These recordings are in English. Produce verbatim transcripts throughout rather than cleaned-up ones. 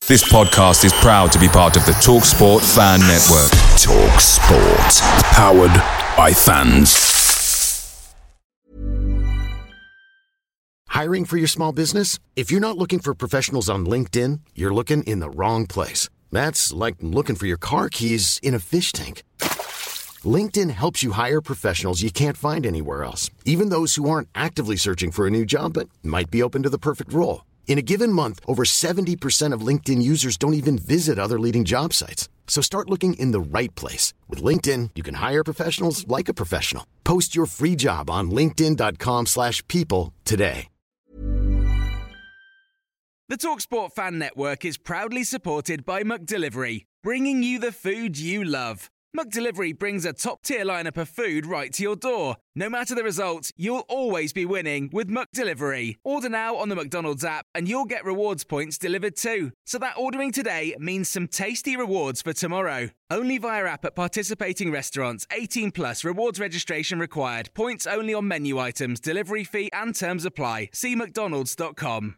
This podcast is proud to be part of the TalkSport Fan Network. TalkSport. Powered by fans. Hiring for your small business? If you're not looking for professionals on LinkedIn, you're looking in the wrong place. That's like looking for your car keys in a fish tank. LinkedIn helps you hire professionals you can't find anywhere else, even those who aren't actively searching for a new job but might be open to the perfect role. In a given month, over seventy percent of LinkedIn users don't even visit other leading job sites. So start looking in the right place. With LinkedIn, you can hire professionals like a professional. Post your free job on linkedin.com slash people today. The TalkSport Fan Network is proudly supported by McDelivery, bringing you the food you love. McDelivery brings a top-tier lineup of food right to your door. No matter the result, you'll always be winning with McDelivery. Order now on the McDonald's app and you'll get rewards points delivered too. So that ordering today means some tasty rewards for tomorrow. Only via app at participating restaurants. eighteen plus rewards registration required. Points only on menu items, delivery fee and terms apply. See mcdonalds dot com.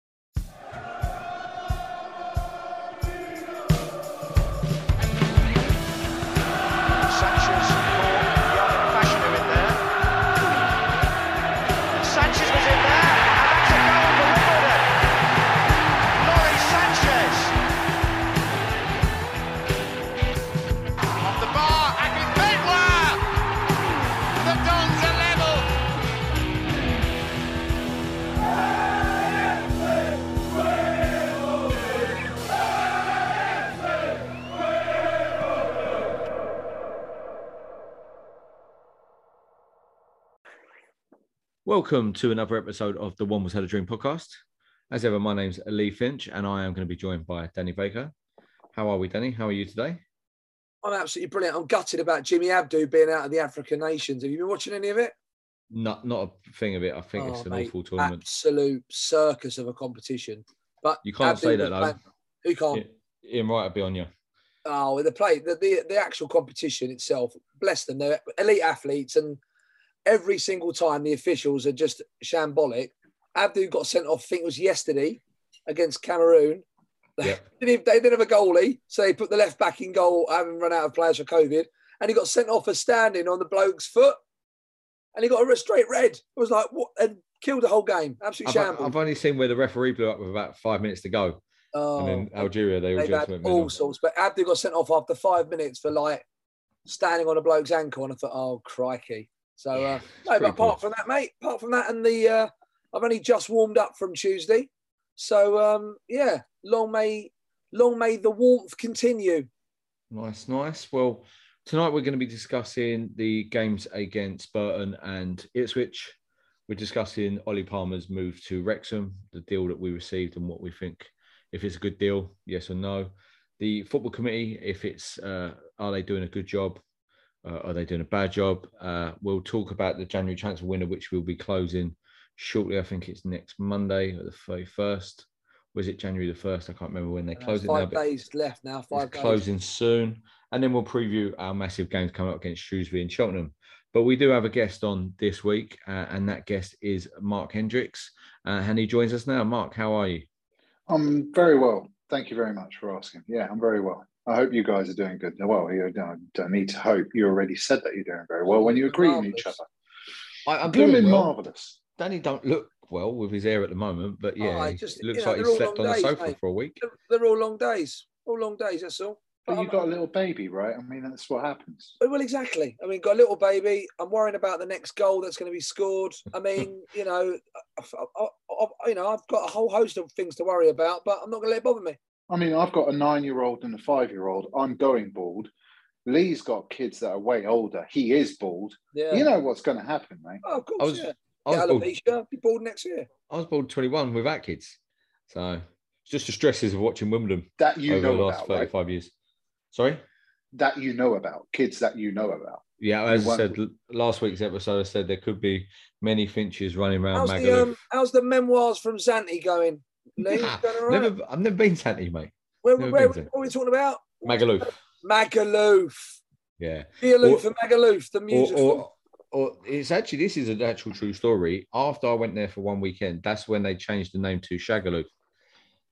Welcome to another episode of the One Was Had a Dream podcast. As ever, my name's Lee Finch and I am going to be joined by Danny Baker. How are we, Danny? How are you today? I'm absolutely brilliant. I'm gutted about Jimmy Abdu being out of the African nations. Have you been watching any of it? Not, not a thing of it. I think oh, it's an mate, awful tournament. Absolute circus of a competition. But you can't Abdu say that, though. Playing. Who can't? Ian Wright will be on you. Oh, the play, the, the the actual competition itself. Bless them. They're elite athletes, and every single time the officials are just shambolic. Abdu got sent off, I think it was yesterday, against Cameroon. Yep. they, didn't, they didn't have a goalie, so they put the left back in goal, having run out of players for COVID, and he got sent off for standing on the bloke's foot, and he got a straight red. It was like, what? And killed the whole game. Absolutely I've, shambles. I've only seen where the referee blew up with about five minutes to go. Oh, and then Algeria, they all just went all middle. sorts. But Abdu got sent off after five minutes for like standing on a bloke's ankle, and I thought, oh, crikey. So, Yeah, uh, no, but apart from that, mate, apart from that, and the, uh, I've only just warmed up from Tuesday. So, um, yeah, long may, long may the warmth continue. Nice, nice. Well, tonight we're going to be discussing the games against Burton and Ipswich. We're discussing Ollie Palmer's move to Wrexham, the deal that we received and what we think, if it's a good deal, yes or no. The football committee, if it's, uh, are they doing a good job? Uh, are they doing a bad job? Uh, we'll talk about the January transfer window, which we'll be closing shortly. I think it's next Monday, or the thirty-first. Was it January the first? I can't remember when they closed it. Five now, days left now. Five days. Closing soon. And then we'll preview our massive games coming up against Shrewsbury and Cheltenham. But we do have a guest on this week, uh, and that guest is Mark Hendricks. Uh, and he joins us now. Mark, how are you? I'm very well. Thank you very much for asking. Yeah, I'm very well. I hope you guys are doing good. Well, you don't, don't need to hope. You already said that you're doing very well when you agree with each other. I, I'm doing doing well. Marvellous. Danny don't look well with his hair at the moment, but yeah, Oh, he just, looks you know, like he they're all slept on long the days, sofa mate. for a week. They're, they're all long days. All long days, that's all. But But you've I'm- got a little baby, right? I mean, that's what happens. Well, exactly. I mean, got a little baby. I'm worrying about the next goal that's going to be scored. I mean, you know, I, I, I, you know, I've got a whole host of things to worry about, but I'm not going to let it bother me. I mean, I've got a nine-year-old and a five-year-old. I'm going bald. Lee's got kids that are way older. He is bald. Yeah. You know what's going to happen, mate. Oh, of course, I was, yeah. I was, Get bald, alopecia, be bald next year. I was bald twenty-one without kids. So it's just the stresses of watching Wimbledon That you over know the last about, right? thirty-five years. Sorry? That you know about. Kids that you know about. Yeah, as You I won't- said, l- last week's episode, I said there could be many Finches running around How's the, Magaluf. um, how's the memoirs from Zanti going? Lee, Nah, going all right? never, I've never been Santi, mate. Where, never where, been to- what are we talking about? Magaluf. Magaluf. Yeah. Be aloof Or- for Magaluf, the Or, musical. or, or it's actually, this is an actual true story. After I went there for one weekend, that's when they changed the name to Shagaloo.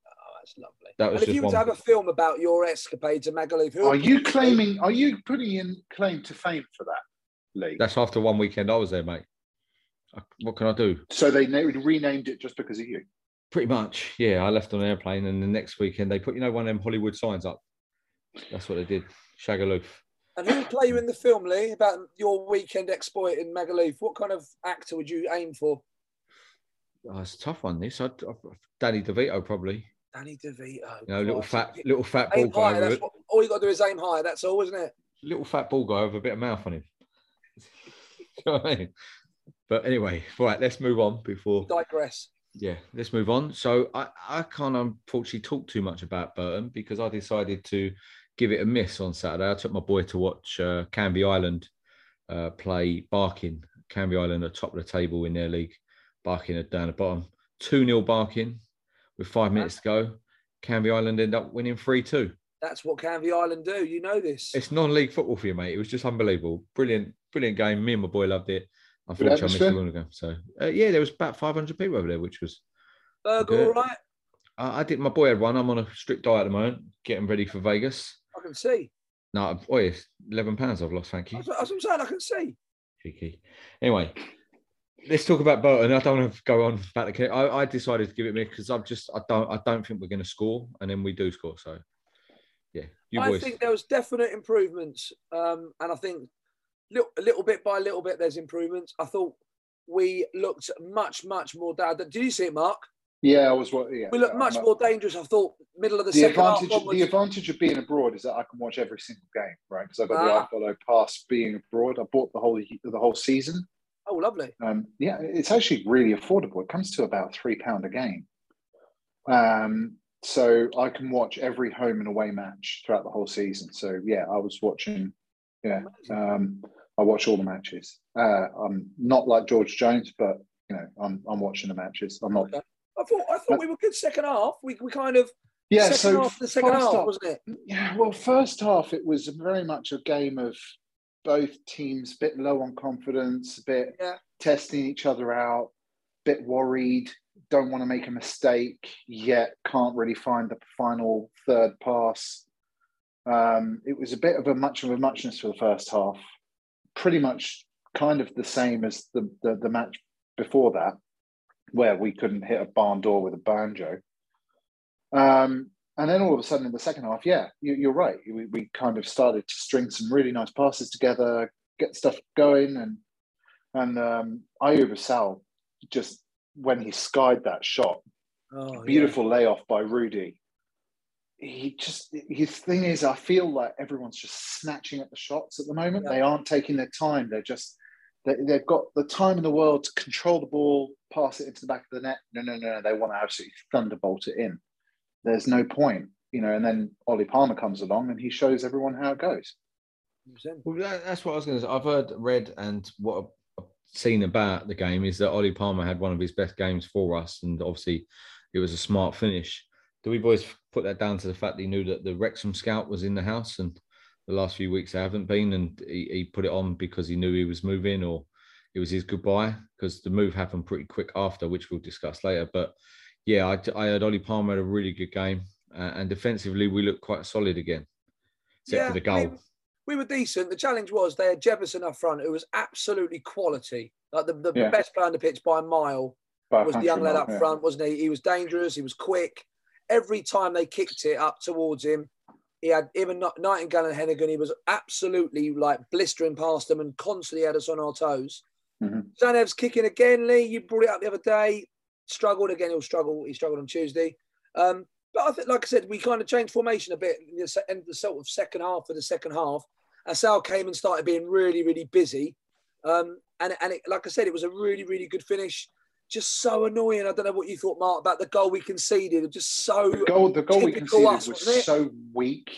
That's lovely. That was and if just you were to one- have a film about your escapades at Magaluf, who Are you claiming? Are you putting in claim to fame for that, Lee? That's after one weekend I was there, mate. I- What can I do? So they na- renamed it just because of you. Pretty much, yeah. I left on an airplane, and the next weekend they put, you know, one of them Hollywood signs up. That's what they did. Shagaloof. And who would play you in the film, Lee, about your weekend exploit in Magaluf? What kind of actor would you aim for? Oh, it's a tough one. This, I'd, I'd, Danny DeVito probably. Danny DeVito. You know, little Christ. fat, little fat ball Aim guy high. with That's it. what, all you got to do is aim high. That's all, isn't it? Little fat ball guy with a bit of mouth on him. You know what I mean? But anyway, right, let's move on before. Digress. Yeah, let's move on. So I, I can't unfortunately talk too much about Burton because I decided to give it a miss on Saturday. I took my boy to watch uh, Canby Island uh, play Barking. Canby Island at the top of the table in their league. Barking are down the bottom. two nil Barking with five minutes to go. Canby Island end up winning three two. That's what Canvey Island do. You know this. It's non-league football for you, mate. It was just unbelievable. Brilliant, brilliant game. Me and my boy loved it. Unfortunately, I missed the one ago. So, uh, yeah, there was about five hundred people over there, which was Burger, good. all right? I, I did. My boy had one. I'm on a strict diet at the moment, getting ready for Vegas. I can see. No, oh, yes, eleven pounds I've lost, thank you. That's what, that's what I'm saying. I can see. Cheeky. Anyway, let's talk about Burton. I don't want to go on about the game. I, I decided to give it me because I'm just, I don't, I don't think we're going to score, and then we do score. So, yeah, you I boys. think there was definite improvements, um, and I think little, little bit by little bit there's improvements. I thought we looked much, much more down. Did you see it, Mark? Yeah, I was what. Yeah, We looked much I'm- more dangerous. I thought middle of the, The second advantage, half onwards. the advantage of being abroad is that I can watch every single game, right? Because I've got Ah. the iFollow pass being abroad. I bought the whole the whole season. Oh, lovely. Um, yeah, it's actually really affordable. It comes to about three pound a game. Um, so I can watch every home and away match throughout the whole season. So yeah, I was watching. Yeah, um, I watch all the matches. Uh, I'm not like George Jones, but you know, I'm I'm watching the matches. I'm not. Okay. I thought I thought we were good second half. We we kind of Yeah, second so half the second first half, half- wasn't it? Yeah, well, first half it was very much a game of both teams a bit low on confidence, a bit Yeah. testing each other out, bit worried, don't want to make a mistake, yet can't really find the final third pass. Um, it was a bit of a much of a muchness for the first half, pretty much kind of the same as the, the, the match before that, where we couldn't hit a barn door with a banjo. Um, and then all of a sudden in the second half, yeah, you, you're right. We, we kind of started to string some really nice passes together, get stuff going. And and um, Ayub Asal, just when he skied that shot, Oh, beautiful layoff by Rudy. He just, his thing is, I feel like everyone's just snatching at the shots at the moment. Yeah. They aren't taking their time. They're just, they, they've got the time in the world to control the ball, pass it into the back of the net. No, no, no, no. They want to absolutely thunderbolt it in. There's no point, you know, and then Ollie Palmer comes along and he shows everyone how it goes. yeah. Well, that, that's what I was going to say. I've heard, read, and what I've seen about the game is that Ollie Palmer had one of his best games for us, and obviously it was a smart finish. Do we boys put that down to the fact that he knew that the Wrexham scout was in the house, and the last few weeks they haven't been, and he, he put it on because he knew he was moving, or it was his goodbye? Because the move happened pretty quick after, which we'll discuss later. But yeah, I, I heard Ollie Palmer had a really good game, uh, and defensively we looked quite solid again, except Yeah, for the goal. I mean, we were decent. The challenge was they had Jefferson up front, who was absolutely quality. Like the, the, Yeah. the best player on the pitch by a mile By a was the country young lad mile, up yeah. front, wasn't he? He was dangerous. He was quick. Every time they kicked it up towards him, he had even Nightingale and Hennigan. He was absolutely like blistering past them and constantly had us on our toes. Mhm. Zanev's kicking again, Lee. You brought it up the other day. Struggled again. He'll struggle. He struggled on Tuesday. Um, but I think, like I said, we kind of changed formation a bit in the, se- in the sort of second half of the second half. Asal came and started being really, really busy. Um, and and it, like I said, it was a really, really good finish. Just so annoying. I don't know what you thought, Mark, about the goal we conceded. It was just so The goal, the goal we typical conceded us, was wasn't it? so weak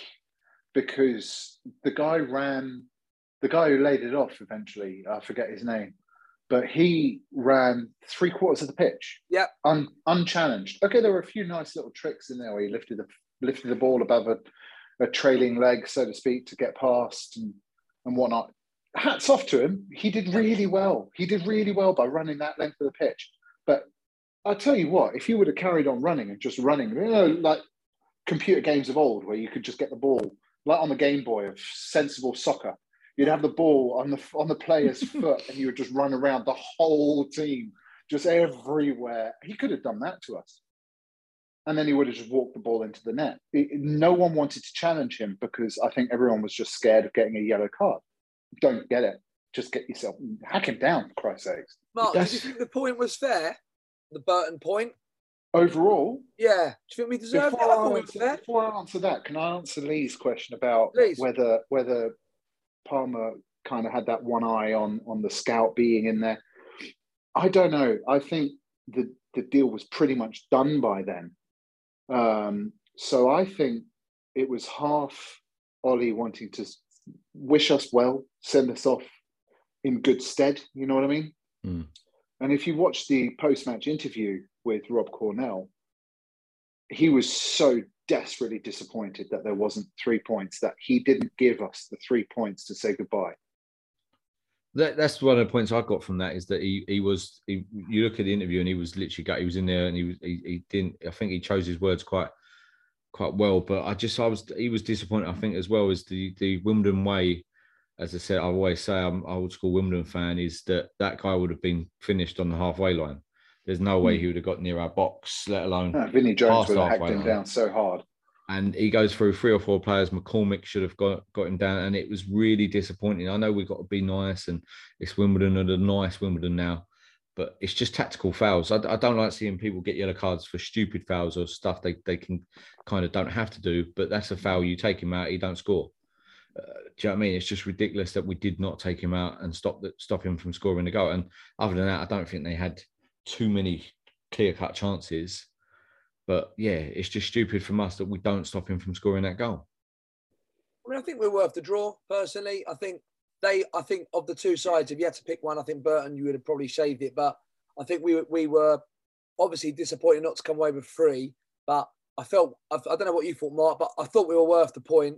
because the guy ran, the guy who laid it off eventually, I forget his name, but he ran three quarters of the pitch. Yeah. Un, unchallenged. Okay, there were a few nice little tricks in there where he lifted the lifted the ball above a, a trailing leg, so to speak, to get past and, and whatnot. Hats off to him. He did really well. He did really well by running that length of the pitch. But I'll tell you what, if you would have carried on running and just running, you know, like computer games of old where you could just get the ball, like on the Game Boy of sensible soccer. You'd have the ball on the on the player's foot and you would just run around the whole team, just everywhere. He could have done that to us. And then he would have just walked the ball into the net. It, no one wanted to challenge him because I think everyone was just scared of getting a yellow card. Don't get it. Just get yourself, hack him down, for Christ's sakes. Mark, That's, did you think the point was fair? The Burton point? Overall? Yeah. Do you think we deserved it? I thought it was fair. Before I answer that, can I answer Lee's question about Please. whether whether Palmer kind of had that one eye on, on the scout being in there? I don't know. I think the, the deal was pretty much done by then. Um, so I think it was half Ollie wanting to wish us well, send us off in good stead. You know what I mean? Mm. And if you watch the post-match interview with Rob Cornell, he was so desperately disappointed that there wasn't three points, that he didn't give us the three points to say goodbye. That, that's one of the points I got from that, is that he he was he, you look at the interview and he was literally got, he was in there and he was he, he didn't I think he chose his words quite quite well, but I just I was he was disappointed, I think, as well as the the Wimbledon way. As I said, I always say I'm an old school Wimbledon fan, is that that guy would have been finished on the halfway line. There's no way he would have got near our box, let alone no, Vinnie Jones past would have hacked halfway him line. down so hard. And he goes through three or four players. McCormick should have got, got him down, and it was really disappointing. I know we've got to be nice, and it's Wimbledon and a nice Wimbledon now, but it's just tactical fouls. I, I don't like seeing people get yellow cards for stupid fouls or stuff they, they can kind of don't have to do, but that's a foul. You take him out, he don't score. Uh, do you know what I mean? It's just ridiculous that we did not take him out and stop the, stop him from scoring the goal. And other than that, I don't think they had too many clear-cut chances. But yeah, it's just stupid from us that we don't stop him from scoring that goal. I mean, I think we're worth the draw, personally. I think they, I think of the two sides, if you had to pick one, I think Burton, you would have probably shaved it. But I think we we were obviously disappointed not to come away with three. But I felt, I, I don't know what you thought, Mark, but I thought we were worth the point.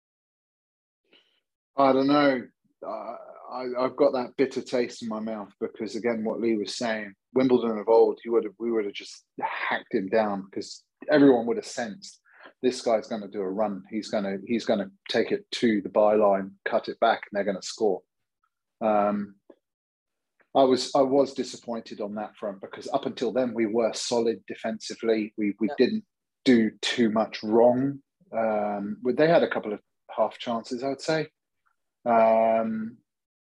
I don't know. Uh, I, I've got that bitter taste in my mouth because, again, what Lee was saying, Wimbledon of old, he would have, we would have just hacked him down because everyone would have sensed this guy's going to do a run. He's going to he's going to take it to the byline, cut it back, and they're going to score. Um, I was I was disappointed on that front because up until then we were solid defensively. We we yeah. didn't do too much wrong. Um, they had a couple of half chances, I would say. Um,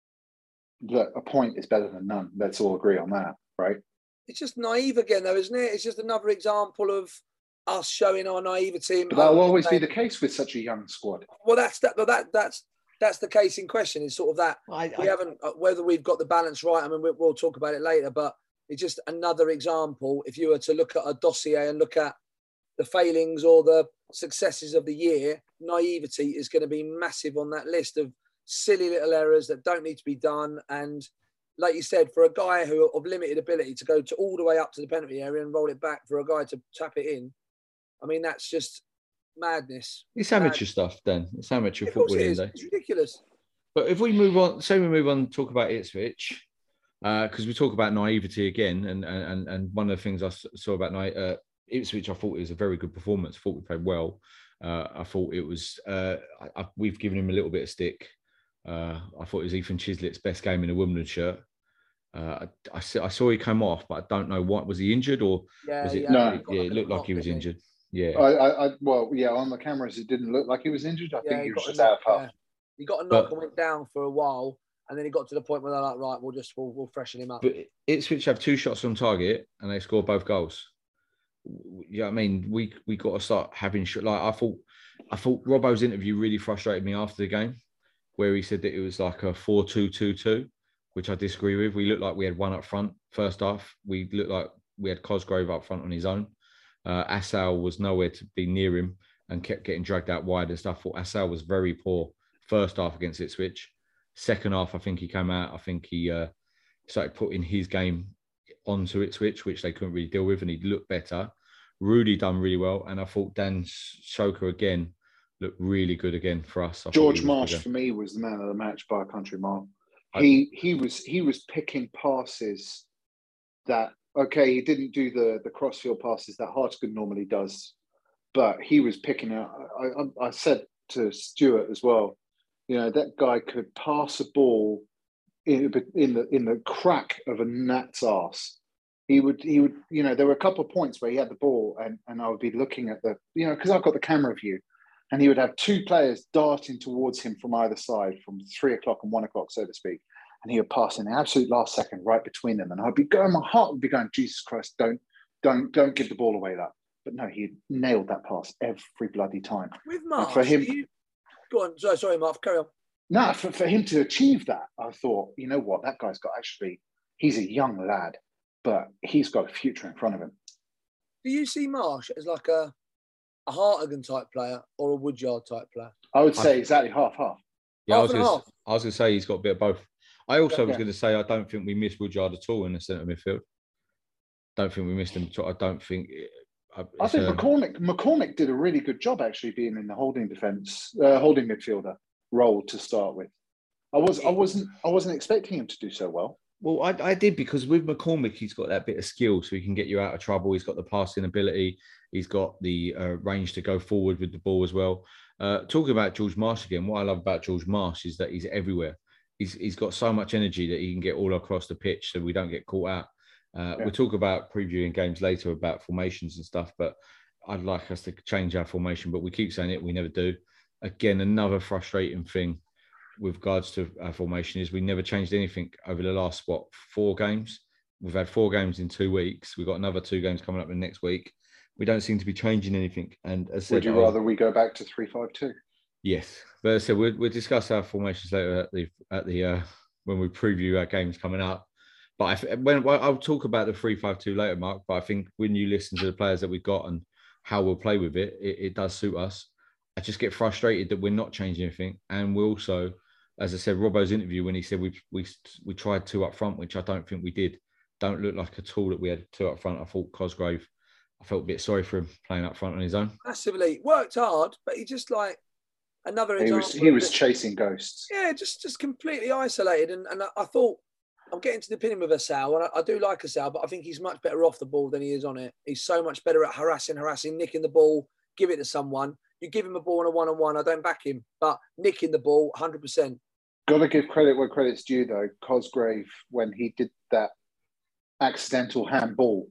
look, a point is better than none. Let's all agree on that, right? It's just naive again, though, isn't it? It's just another example of us showing our naivety. But that will always be the case with such a young squad. Well, that's that. that that's that's the case in question. Is sort of that I, we I, haven't whether we've got the balance right. I mean, we, we'll talk about it later, but it's just another example. If you were to look at a dossier and look at the failings or the successes of the year, naivety is going to be massive on that list of silly little errors that don't need to be done. And like you said, for a guy who of limited ability to go to all the way up to the penalty area and roll it back for a guy to tap it in, I mean, that's just madness. It's amateur madness. stuff, then. It's amateur Of course football. it is. Day. It's ridiculous. But if we move on, say we move on and talk about Ipswich, because uh, we talk about naivety again, and and and one of the things I saw about na- uh, Ipswich, I thought it was a very good performance. I thought we played well. Uh, I thought it was. Uh, I, I, we've given him a little bit of stick. Uh, I thought it was Ethan Chislett's best game in a Wimbledon shirt. Uh, I, I, I saw he came off, but I don't know what was he injured or Yeah, was it? yeah, No. it, yeah, it looked like he was injured. Yeah, I, I, I, well, yeah, on the cameras, it didn't look like he was injured. I Yeah, think he he was got a just out of knock, half. yeah. He got a knock But- and went down for a while, and then he got to the point where they're like, right, we'll just we'll, we'll freshen him up. but Ipswich have two shots on target and they scored both goals. You know what I mean? We we got to start having sh- like I thought. I thought Robbo's interview really frustrated me after the game, where he said that it was like a four two two two, which I disagree with. We looked like we had one up front first half. We looked like we had Cosgrove up front on his own. Uh, Assal was nowhere to be near him and kept getting dragged out wide and stuff. I thought Assal was very poor first half against Ipswich. Second half, I think he came out. I think he uh, started putting his game onto Ipswich, which they couldn't really deal with, and he looked better. Rudy done really well, and I thought Dan Shoker again looked really good again for us. I thought George he was Marsh good. for me was the man of the match by a country mile. I- He he was he was picking passes that okay, he didn't do the the crossfield passes that Hartigan normally does, but he was picking out. I, I, I said to Stuart as well, you know, that guy could pass a ball in, in the in the crack of a gnat's arse. He would, he would, you know, there were a couple of points where he had the ball, and, and I would be looking at the, you know, because I've got the camera view, and he would have two players darting towards him from either side, from three o'clock and one o'clock, so to speak, and he would pass in the absolute last second right between them, and I'd be going, my heart would be going, Jesus Christ, don't, don't, don't give the ball away, that. But no, he nailed that pass every bloody time. With Marsh, for him, you, go on. Sorry, sorry, Mark, carry on. No, for, for him to achieve that, I thought, you know what, that guy's got actually, he's a young lad, but he's got a future in front of him. Do you see Marsh as like a, a Hartigan type player or a Woodyard type player? I would say I, exactly half, half. Yeah, half I was and gonna, half. I was going to say he's got a bit of both. I also yeah, was yeah. going to say I don't think we missed Woodyard at all in the centre midfield. Don't think we missed him at all. I don't think... I think um, McCormick McCormick did a really good job actually being in the holding defence, uh, holding midfielder role to start with. I was I wasn't I wasn't expecting him to do so well. Well, I, I did because with McCormick, he's got that bit of skill, so he can get you out of trouble. He's got the passing ability. He's got the uh, range to go forward with the ball as well. Uh, talking about George Marsh again, what I love about George Marsh is that he's everywhere. He's He's got so much energy that he can get all across the pitch, so we don't get caught out. Uh, yeah. We'll talk about previewing games later about formations and stuff, but I'd like us to change our formation, but we keep saying it, we never do. Again, another frustrating thing with regards to our formation is we never changed anything over the last, what, four games? We've had four games in two weeks. We've got another two games coming up in next week. We don't seem to be changing anything. And as I said, would you rather we go back to three five two? Yes. But as I said, we'll, we'll discuss our formations later at the, at the uh, when we preview our games coming up. But I, when well, I'll talk about the three five two later, Mark, but I think when you listen to the players that we've got and how we'll play with it, it, it does suit us. I just get frustrated that we're not changing anything. And we also, as I said, Robbo's interview, when he said we we we tried two up front, which I don't think we did, don't look like at all that we had two up front. I thought Cosgrave, I felt a bit sorry for him playing up front on his own. Massively. Worked hard, but he just like another he example. Was, he was that, chasing ghosts. Yeah, just, just completely isolated. And, and I, I thought, I'm getting to the opinion with Asal, and I, I do like Asal, but I think he's much better off the ball than he is on it. He's so much better at harassing, harassing, nicking the ball, give it to someone. You give him a ball on a one-on-one, I don't back him, but nicking the ball, one hundred percent. Got to give credit where credit's due, though. Cosgrave, when he did that accidental handball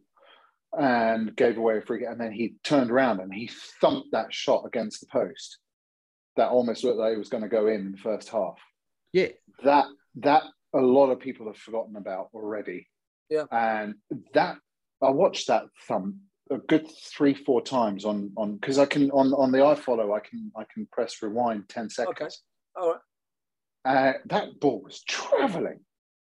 and gave away a free kick, and then he turned around and he thumped that shot against the post. That almost looked like it was going to go in in the first half. Yeah. That, that a lot of people have forgotten about already. Yeah. And that, I watched that thump a good three, four times on, on, because I can, on, on the iFollow, I can, I can press rewind ten seconds. Okay. All right. Uh, that ball was travelling.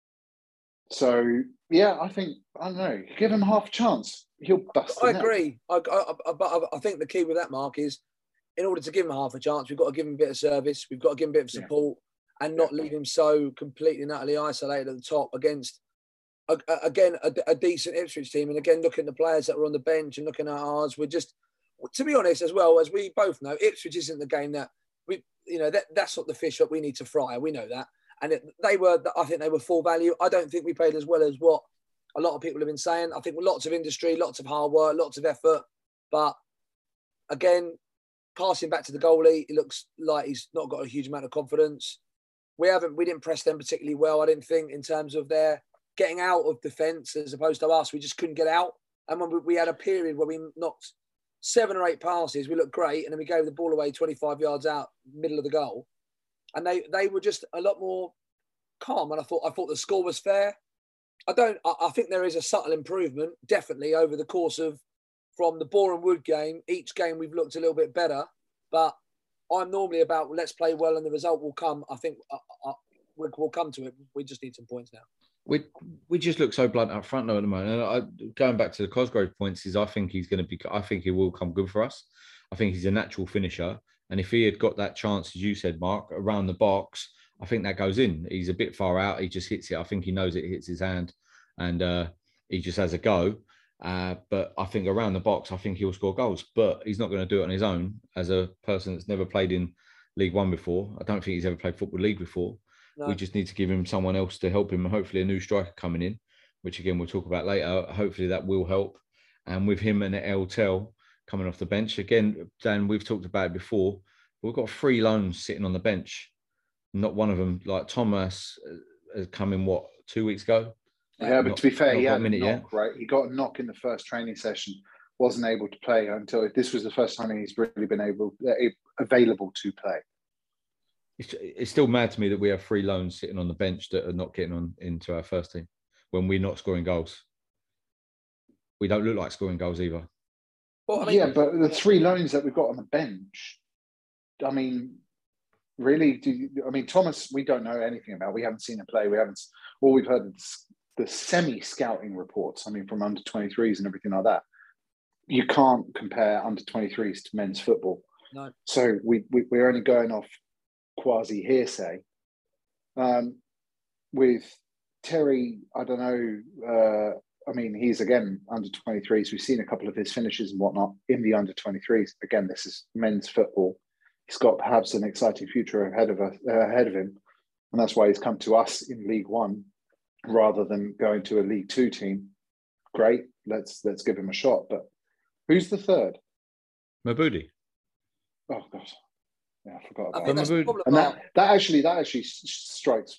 So, yeah, I think, I don't know, give him half a chance. He'll bust I agree. I, I, I, but I think the key with that, Mark, is in order to give him half a chance, we've got to give him a bit of service. We've got to give him a bit of support yeah. and not leave him so completely and utterly isolated at the top against, a, a, again, a, a decent Ipswich team. And again, looking at the players that were on the bench and looking at ours, we're just, to be honest, as well, as we both know, Ipswich isn't the game that, we, you know, that, that's not the fish that we need to fry. We know that. And it, they were, I think they were full value. I don't think we played as well as what a lot of people have been saying. I think lots of industry, lots of hard work, lots of effort. But again, passing back to the goalie, it looks like he's not got a huge amount of confidence. We haven't, we didn't press them particularly well, I didn't think, in terms of their getting out of defence as opposed to us. We just couldn't get out. And when we, we had a period where we knocked seven or eight passes, we looked great, and then we gave the ball away twenty-five yards out, middle of the goal. And they, they were just a lot more calm. And I thought I thought the score was fair. I don't. I, I think there is a subtle improvement, definitely, over the course of from the Boreham Wood game. Each game we've looked a little bit better. But I'm normally about let's play well and the result will come. I think uh, uh, we'll, we'll come to it. We just need some points now. We we just look so blunt up front though at the moment. And I, going back to the Cosgrove points, is I think he's going to be. I think he will come good for us. I think he's a natural finisher. And if he had got that chance, as you said, Mark, around the box, I think that goes in. He's a bit far out. He just hits it. I think he knows it hits his hand and uh, he just has a go. Uh, but I think around the box, I think he'll score goals. But he's not going to do it on his own as a person that's never played in League One before. I don't think he's ever played Football League before. No. We just need to give him someone else to help him. Hopefully a new striker coming in, which again, we'll talk about later. Hopefully that will help. And with him and El Tel coming off the bench. Again, Dan, we've talked about it before. We've got three loans sitting on the bench. Not one of them, like Thomas, has come in, what, two weeks ago? Yeah, but not, to be fair, he had a, minute knock, yet. right? He got a knock in the first training session, wasn't able to play until this was the first time he's really been able, uh, available to play. It's, it's still mad to me that we have three loans sitting on the bench that are not getting on into our first team when we're not scoring goals. We don't look like scoring goals either. Well, I mean, yeah, but the three loans that we've got on the bench, I mean, really, do you, I mean, Thomas, we don't know anything about. We haven't seen him play. We haven't, all we've heard is the semi-scouting reports, I mean, from under twenty-threes and everything like that. You can't compare under twenty-threes to men's football. No. So we, we, we're only going off quasi hearsay. Um, with Terry, I don't know, uh, I mean, he's again under twenty-threes. We've seen a couple of his finishes and whatnot in the under twenty-threes. Again, this is men's football. He's got perhaps an exciting future ahead of us, uh, ahead of him, and that's why he's come to us in League One rather than going to a League Two team. Great, let's let's give him a shot. But who's the third? Mabudi. Oh God, yeah, I forgot I about think that. that's the problem And about- that that actually that actually strikes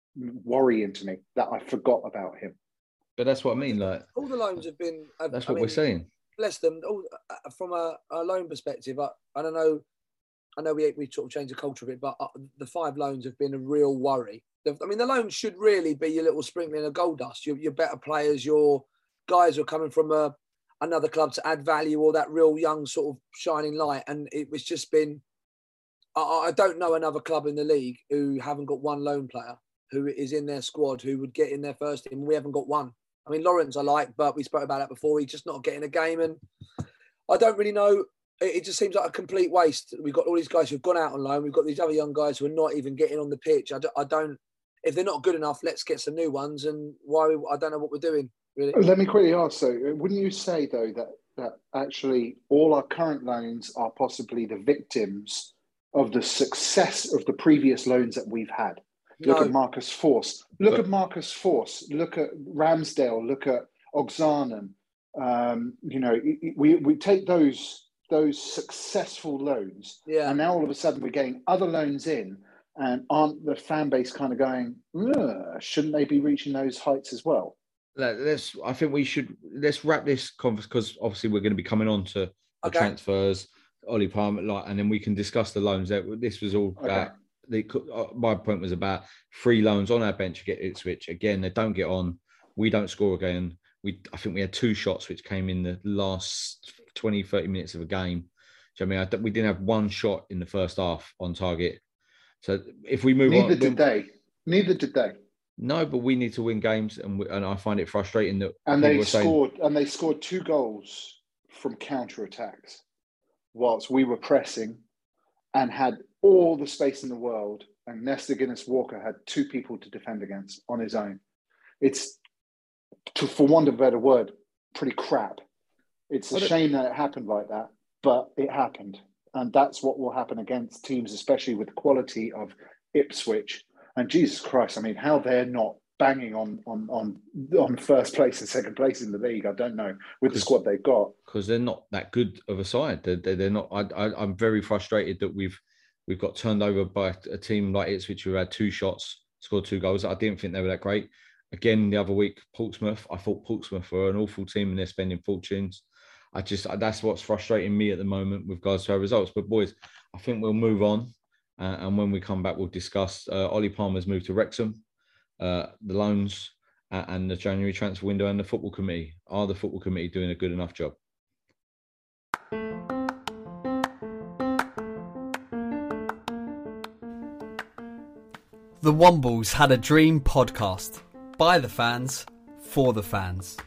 worry into me that I forgot about him. But that's what I mean. Like, all the loans have been. Have, that's I what mean, we're saying. Bless them. All, uh, from a, a loan perspective, I, I don't know. I know we we sort of changed the culture a bit, but uh, the five loans have been a real worry. The, I mean, the loans should really be your little sprinkling of gold dust. Your, your better players, your guys who are coming from a, another club to add value, or that real young sort of shining light. And it was just been. I, I don't know another club in the league who haven't got one loan player who is in their squad who would get in their first team. We haven't got one. I mean, Lawrence I like, but we spoke about that before. He's just not getting a game, and I don't really know. It just seems like a complete waste. We've got all these guys who've gone out on loan. We've got these other young guys who are not even getting on the pitch. I don't, I don't if they're not good enough, let's get some new ones. And why? I don't know what we're doing, really. Let me quickly ask, though, wouldn't you say, though, that, that actually all our current loans are possibly the victims of the success of the previous loans that we've had? Look No. at Marcus Force. Look But- at Marcus Force. Look at Ramsdale. Look at Oxanen. Um, you know, we, we take those those successful loans, Yeah. and now all of a sudden we're getting other loans in, and aren't the fan base kind of going, "Ugh, shouldn't they be reaching those heights as well?" Let- Let's. I think we should. Let's wrap this conference because obviously we're going to be coming on to the Okay. transfers, Ollie Palmer, like, and then we can discuss the loans. That this was all about. The, uh, my point was about free loans on our bench to get Ipswich. Again, they don't get on. We don't score again. We, I think we had two shots which came in the last twenty, thirty minutes of a game. Do you know what I mean? I, we didn't have one shot in the first half on target. So if we move Neither on, did they. Neither did they. no, but we need to win games, and we, and I find it frustrating that And people they are saying, scored. And they scored two goals from counter attacks, whilst we were pressing, and had all the space in the world. And Nestor Guinness Walker had two people to defend against on his own. It's, to, for want of a better word, pretty crap. It's a Well, it- shame that it happened like that, but it happened. And that's what will happen against teams, especially with the quality of Ipswich. And Jesus Christ, I mean, how they're not banging on on on on first place and second place in the league, I don't know, with the Because- squad they've got. because they're not that good of a side. They're, they're, they're not. I, I, I'm very frustrated that we've we've got turned over by a team like Ipswich who had two shots, scored two goals. I didn't think they were that great. Again, the other week, Portsmouth. I thought Portsmouth were an awful team and they're spending fortunes. I just that's what's frustrating me at the moment with regards to our results. But boys, I think we'll move on, uh, and when we come back, we'll discuss uh, Ollie Palmer's move to Wrexham, uh, the loans, uh, and the January transfer window, and the football committee. Are the football committee doing a good enough job? The Wombles Had a Dream podcast. By the fans, for the fans.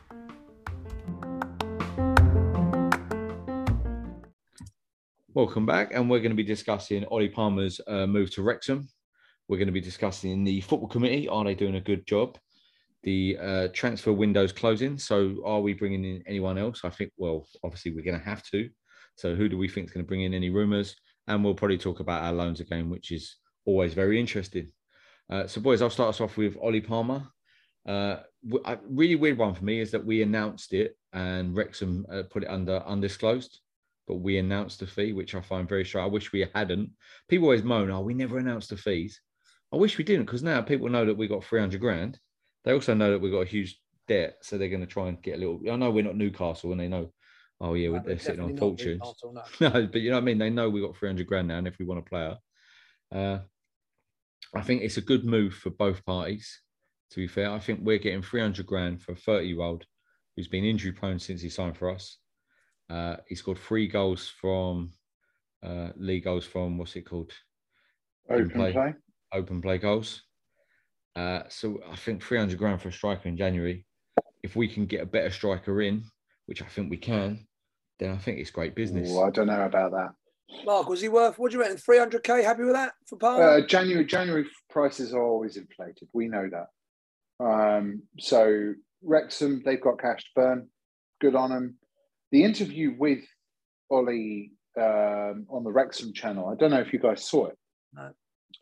Welcome back, and we're going to be discussing Ollie Palmer's uh, move to Wrexham. We're going to be discussing the football committee. Are they doing a good job? The uh, transfer window's closing, so are we bringing in anyone else? I think, well, obviously we're going to have to. So who do we think is going to bring in any rumours? And we'll probably talk about our loans again, which is always very interesting. Uh, so, boys, I'll start us off with Ollie Palmer. Uh, a really weird one for me is that we announced it and Wrexham uh, put it under undisclosed. but we announced the fee, which I find very strange. I wish we hadn't. People always moan, oh, we never announced the fees. I wish we didn't, because now people know that we got three hundred grand. They also know that we've got a huge debt, so they're going to try and get a little. I know we're not Newcastle, and they know, oh yeah, no, they're sitting on fortunes. No. no, but you know what I mean. They know we got three hundred grand now, and if we want a player, uh, I think it's a good move for both parties. To be fair, I think we're getting three hundred grand for a thirty-year-old who's been injury prone since he signed for us. Uh, he scored three goals from uh, league goals from what's it called? Open play. play. Open play goals. Uh, so I think three hundred grand for a striker in January. If we can get a better striker in, which I think we can, then I think it's great business. Ooh, I don't know about that. Mark, was he worth, what do you reckon, three hundred K? Happy with that for Palmer? Uh, January, January prices are always inflated. We know that. Um, so Wrexham, they've got cash to burn. Good on them. The interview with Ollie um, on the Wrexham channel, I don't know if you guys saw it. No.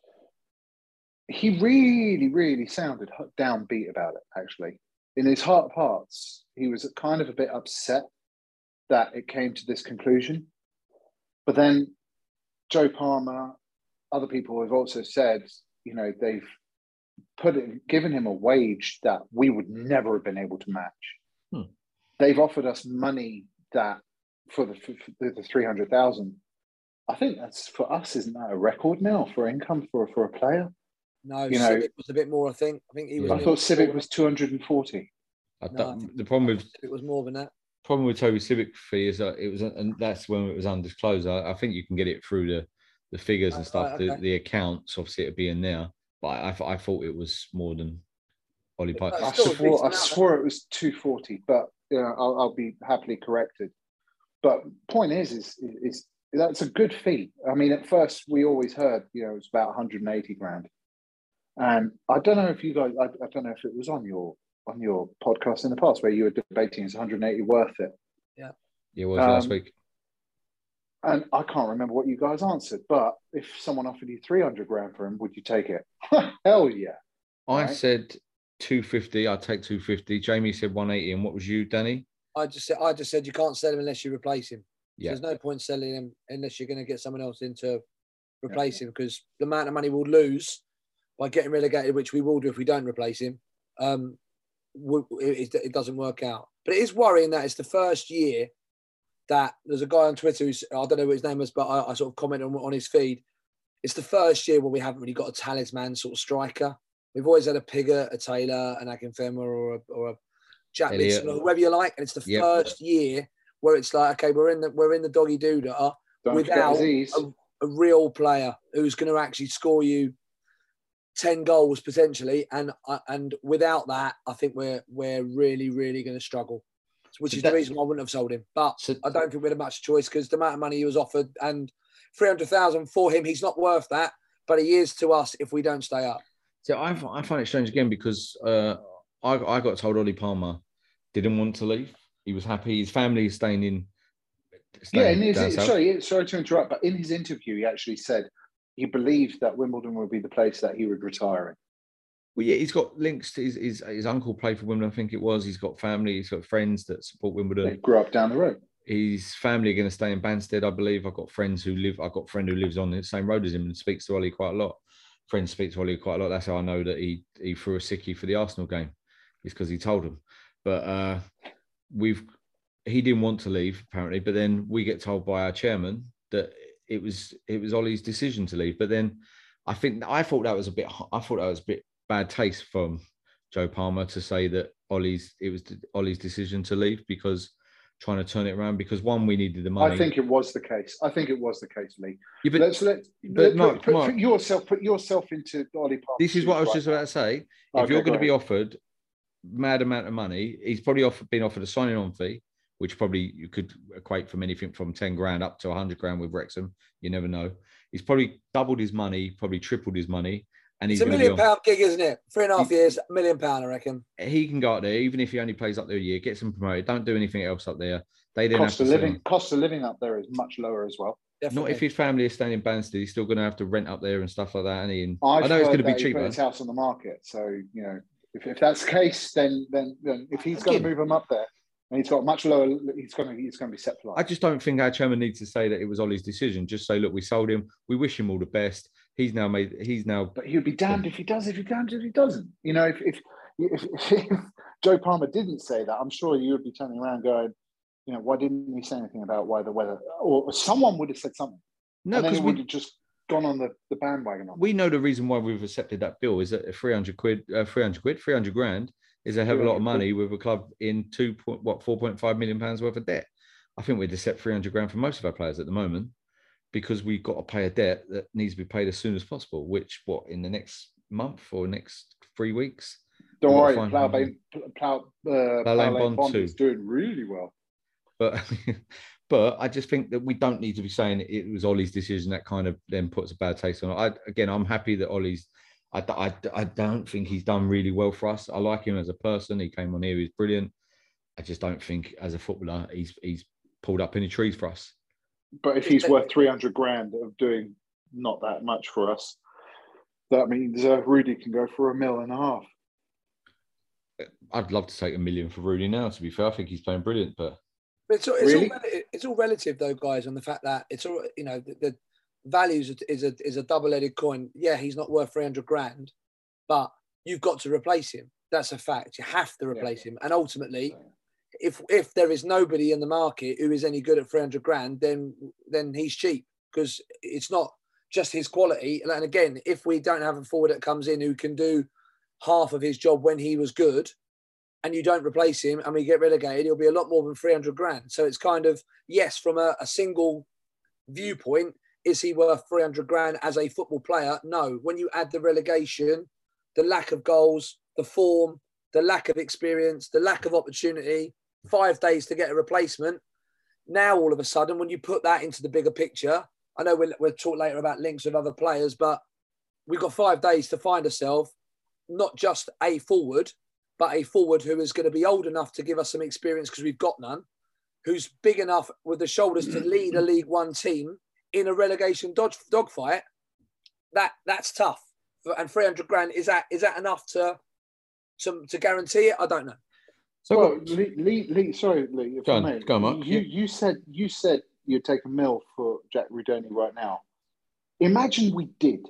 He really, really sounded downbeat about it, actually. In his heart of hearts, he was kind of a bit upset that it came to this conclusion. But then Joe Palmer, other people have also said, you know, they've put it, given him a wage that we would never have been able to match. Hmm. They've offered us money that for the, for the three hundred thousand. I think that's, for us, isn't that a record now for income for, for a player? No, you Civic know, was a bit more, I think. I think he was. I thought Civic was two hundred forty. I No, I the problem with it was more than that. problem with Toby Civic fee is that it was, and that's when it was undisclosed. I, I think you can get it through the the figures and Oh, stuff, right, the, okay. the accounts. Obviously, it'd be in there, but I, I thought it was more than Ollie Pipe. But I still a swore, decent I amount, swore it was two forty, but you know, I'll, I'll be happily corrected. But point is, is, is that's a good fee. I mean, at first we always heard, you know, it was about one hundred eighty grand. And I don't know if you guys, I, I don't know if it was on your on your podcast in the past where you were debating is one hundred eighty worth it. Yeah, Yeah, it was Um, last week. And I can't remember what you guys answered, but if someone offered you three hundred grand for him, would you take it? Hell yeah. I right. said two fifty. I'd take two fifty. Jamie said one eighty. And what was you, Danny? I just said, I just said you can't sell him unless you replace him. Yeah. There's no point selling him unless you're going to get someone else in to replace him, because the amount of money we'll lose by getting relegated, which we will do if we don't replace him, um, it, it doesn't work out. But it is worrying that it's the first year that there's a guy on Twitter who's, I don't know what his name is, but I, I sort of commented on, on his feed. It's the first year where we haven't really got a talisman sort of striker. We've always had a Pigott, a Taylor, an Akinfenwa, or a, or a Jack Elliot. Mitchell, or whoever you like. And it's the Yep. first year where it's like, okay, we're in the we're in the doggy doodah Don't without forget Aziz. a, a real player who's going to actually score you ten goals potentially, and uh, and without that, I think we're we're really really going to struggle. Which So is that- the reason why I wouldn't have sold him. But So- I don't think we had much choice because the amount of money he was offered and three hundred thousand for him, he's not worth that, but he is to us if we don't stay up. So I, I find it strange again because uh, I, I got told Ollie Palmer didn't want to leave. He was happy. His family is staying in. Yeah, Staying in his, down south. sorry, sorry to interrupt, but in his interview, he actually said he believed that Wimbledon would be the place that he would retire in. Well, yeah, he's got links to his, his his uncle played for Wimbledon, I think it was. He's got family, he's got friends that support They Wimbledon. grew up down the road. His family are going to stay in Banstead, I believe. I've got friends who live. I've got a friend who lives on the same road as him and speaks to Ollie quite a lot. Friends speak to Ollie quite a lot. That's how I know that he he threw a sickie for the Arsenal game. It's because he told him. But uh, we've he didn't want to leave apparently. But then we get told by our chairman that it was it was Ollie's decision to leave. But then I think I thought that was a bit. I thought that was a bit bad taste from Joe Palmer to say that Ollie's it was Ollie's decision to leave because trying to turn it around because one we needed the money. I think it was the case. I think it was the case, Lee. Yeah, but let's let but let- Mark, put, put, Mark. put yourself put yourself into Ollie Palmer's this is what I was shoes just right about to say. If Okay, you're going go to be ahead. offered mad amount of money, he's probably offered, been offered a signing on fee, which probably you could equate from anything from ten grand up to one hundred grand with Wrexham. You never know. He's probably doubled his money, probably tripled his money. And he's It's a going to be million on, pound gig, isn't it? Three and a half He- years, a million pound, I reckon. he can go up there, even if he only plays up there a year, gets him promoted. Don't do anything else up there. They then Cost have of to sell living him. cost of living up there is much lower as well. Definitely. Not if his family is staying in Banstead, he's still going to have to rent up there and stuff like that. And he, and I've I know it's heard going to be that he put cheaper. his house on the market, so you know if, if that's the case, then then, then if he's going to Again, move him up there, and he's got much lower. He's going to he's going to be set for life. I just don't think our chairman needs to say that it was Ollie's decision. Just say, look, we sold him. We wish him all the best. He's now made. He's now. But he'd be damned if he does. If he damned if he doesn't. You know, if if, if if Joe Palmer didn't say that, I'm sure you would be turning around going, you know, why didn't he say anything about why the weather? Or someone would have said something. No, and then because it we would have just gone on the, the bandwagon. On we know the reason why we've accepted that bill is that three hundred quid, uh, three hundred quid, three hundred grand is a hell of a lot of money with a club in two point what four point five million pounds worth of debt. I think we'd accept three hundred grand for most of our players at the moment because we've got to pay a debt that needs to be paid as soon as possible. Which what in the next month or next three weeks? Don't worry, Plough Lane Plough, uh, Plough Lane Bond, Bond two is doing really well. But but I just think that we don't need to be saying it was Ollie's decision that kind of then puts a bad taste on it. I, again, I'm happy that Ollie's. I, I, I don't think he's done really well for us. I like him as a person. He came on here, he's brilliant. I just don't think as a footballer he's he's pulled up any trees for us. But if he's worth three hundred grand of doing not that much for us, that means uh, Rudy can go for a mil and a half. I'd love to take a million for Rudy now, to be fair. I think he's playing brilliant, but... But it's, all, it's, really? all, it's all relative, though, guys, on the fact that it's all, you know, the, the values is a, is a double-headed coin. Yeah, he's not worth three hundred grand, but you've got to replace him. That's a fact. You have to replace yeah. him. And ultimately, if if there is nobody in the market who is any good at three hundred grand, then then he's cheap because it's not just his quality. And again, if we don't have a forward that comes in who can do half of his job when he was good, and you don't replace him and we get relegated, it'll be a lot more than three hundred grand. So it's kind of, yes, from a, a single viewpoint, is he worth three hundred grand as a football player? No. When you add the relegation, the lack of goals, the form, the lack of experience, the lack of opportunity, five days to get a replacement, now all of a sudden, when you put that into the bigger picture, I know we'll, we'll talk later about links with other players, but we've got five days to find ourselves, not just a forward, but a forward who is going to be old enough to give us some experience because we've got none, who's big enough with the shoulders to lead a League One team in a relegation dodge, dogfight. That that's tough. And three hundred grand, is that is that enough to to, to guarantee it? I don't know. So, well, Lee, Lee, Lee, sorry, Lee, if go I on, may, go on, Mark. You, you said you said you'd take a mill for Jack Rudoni right now. Imagine we did.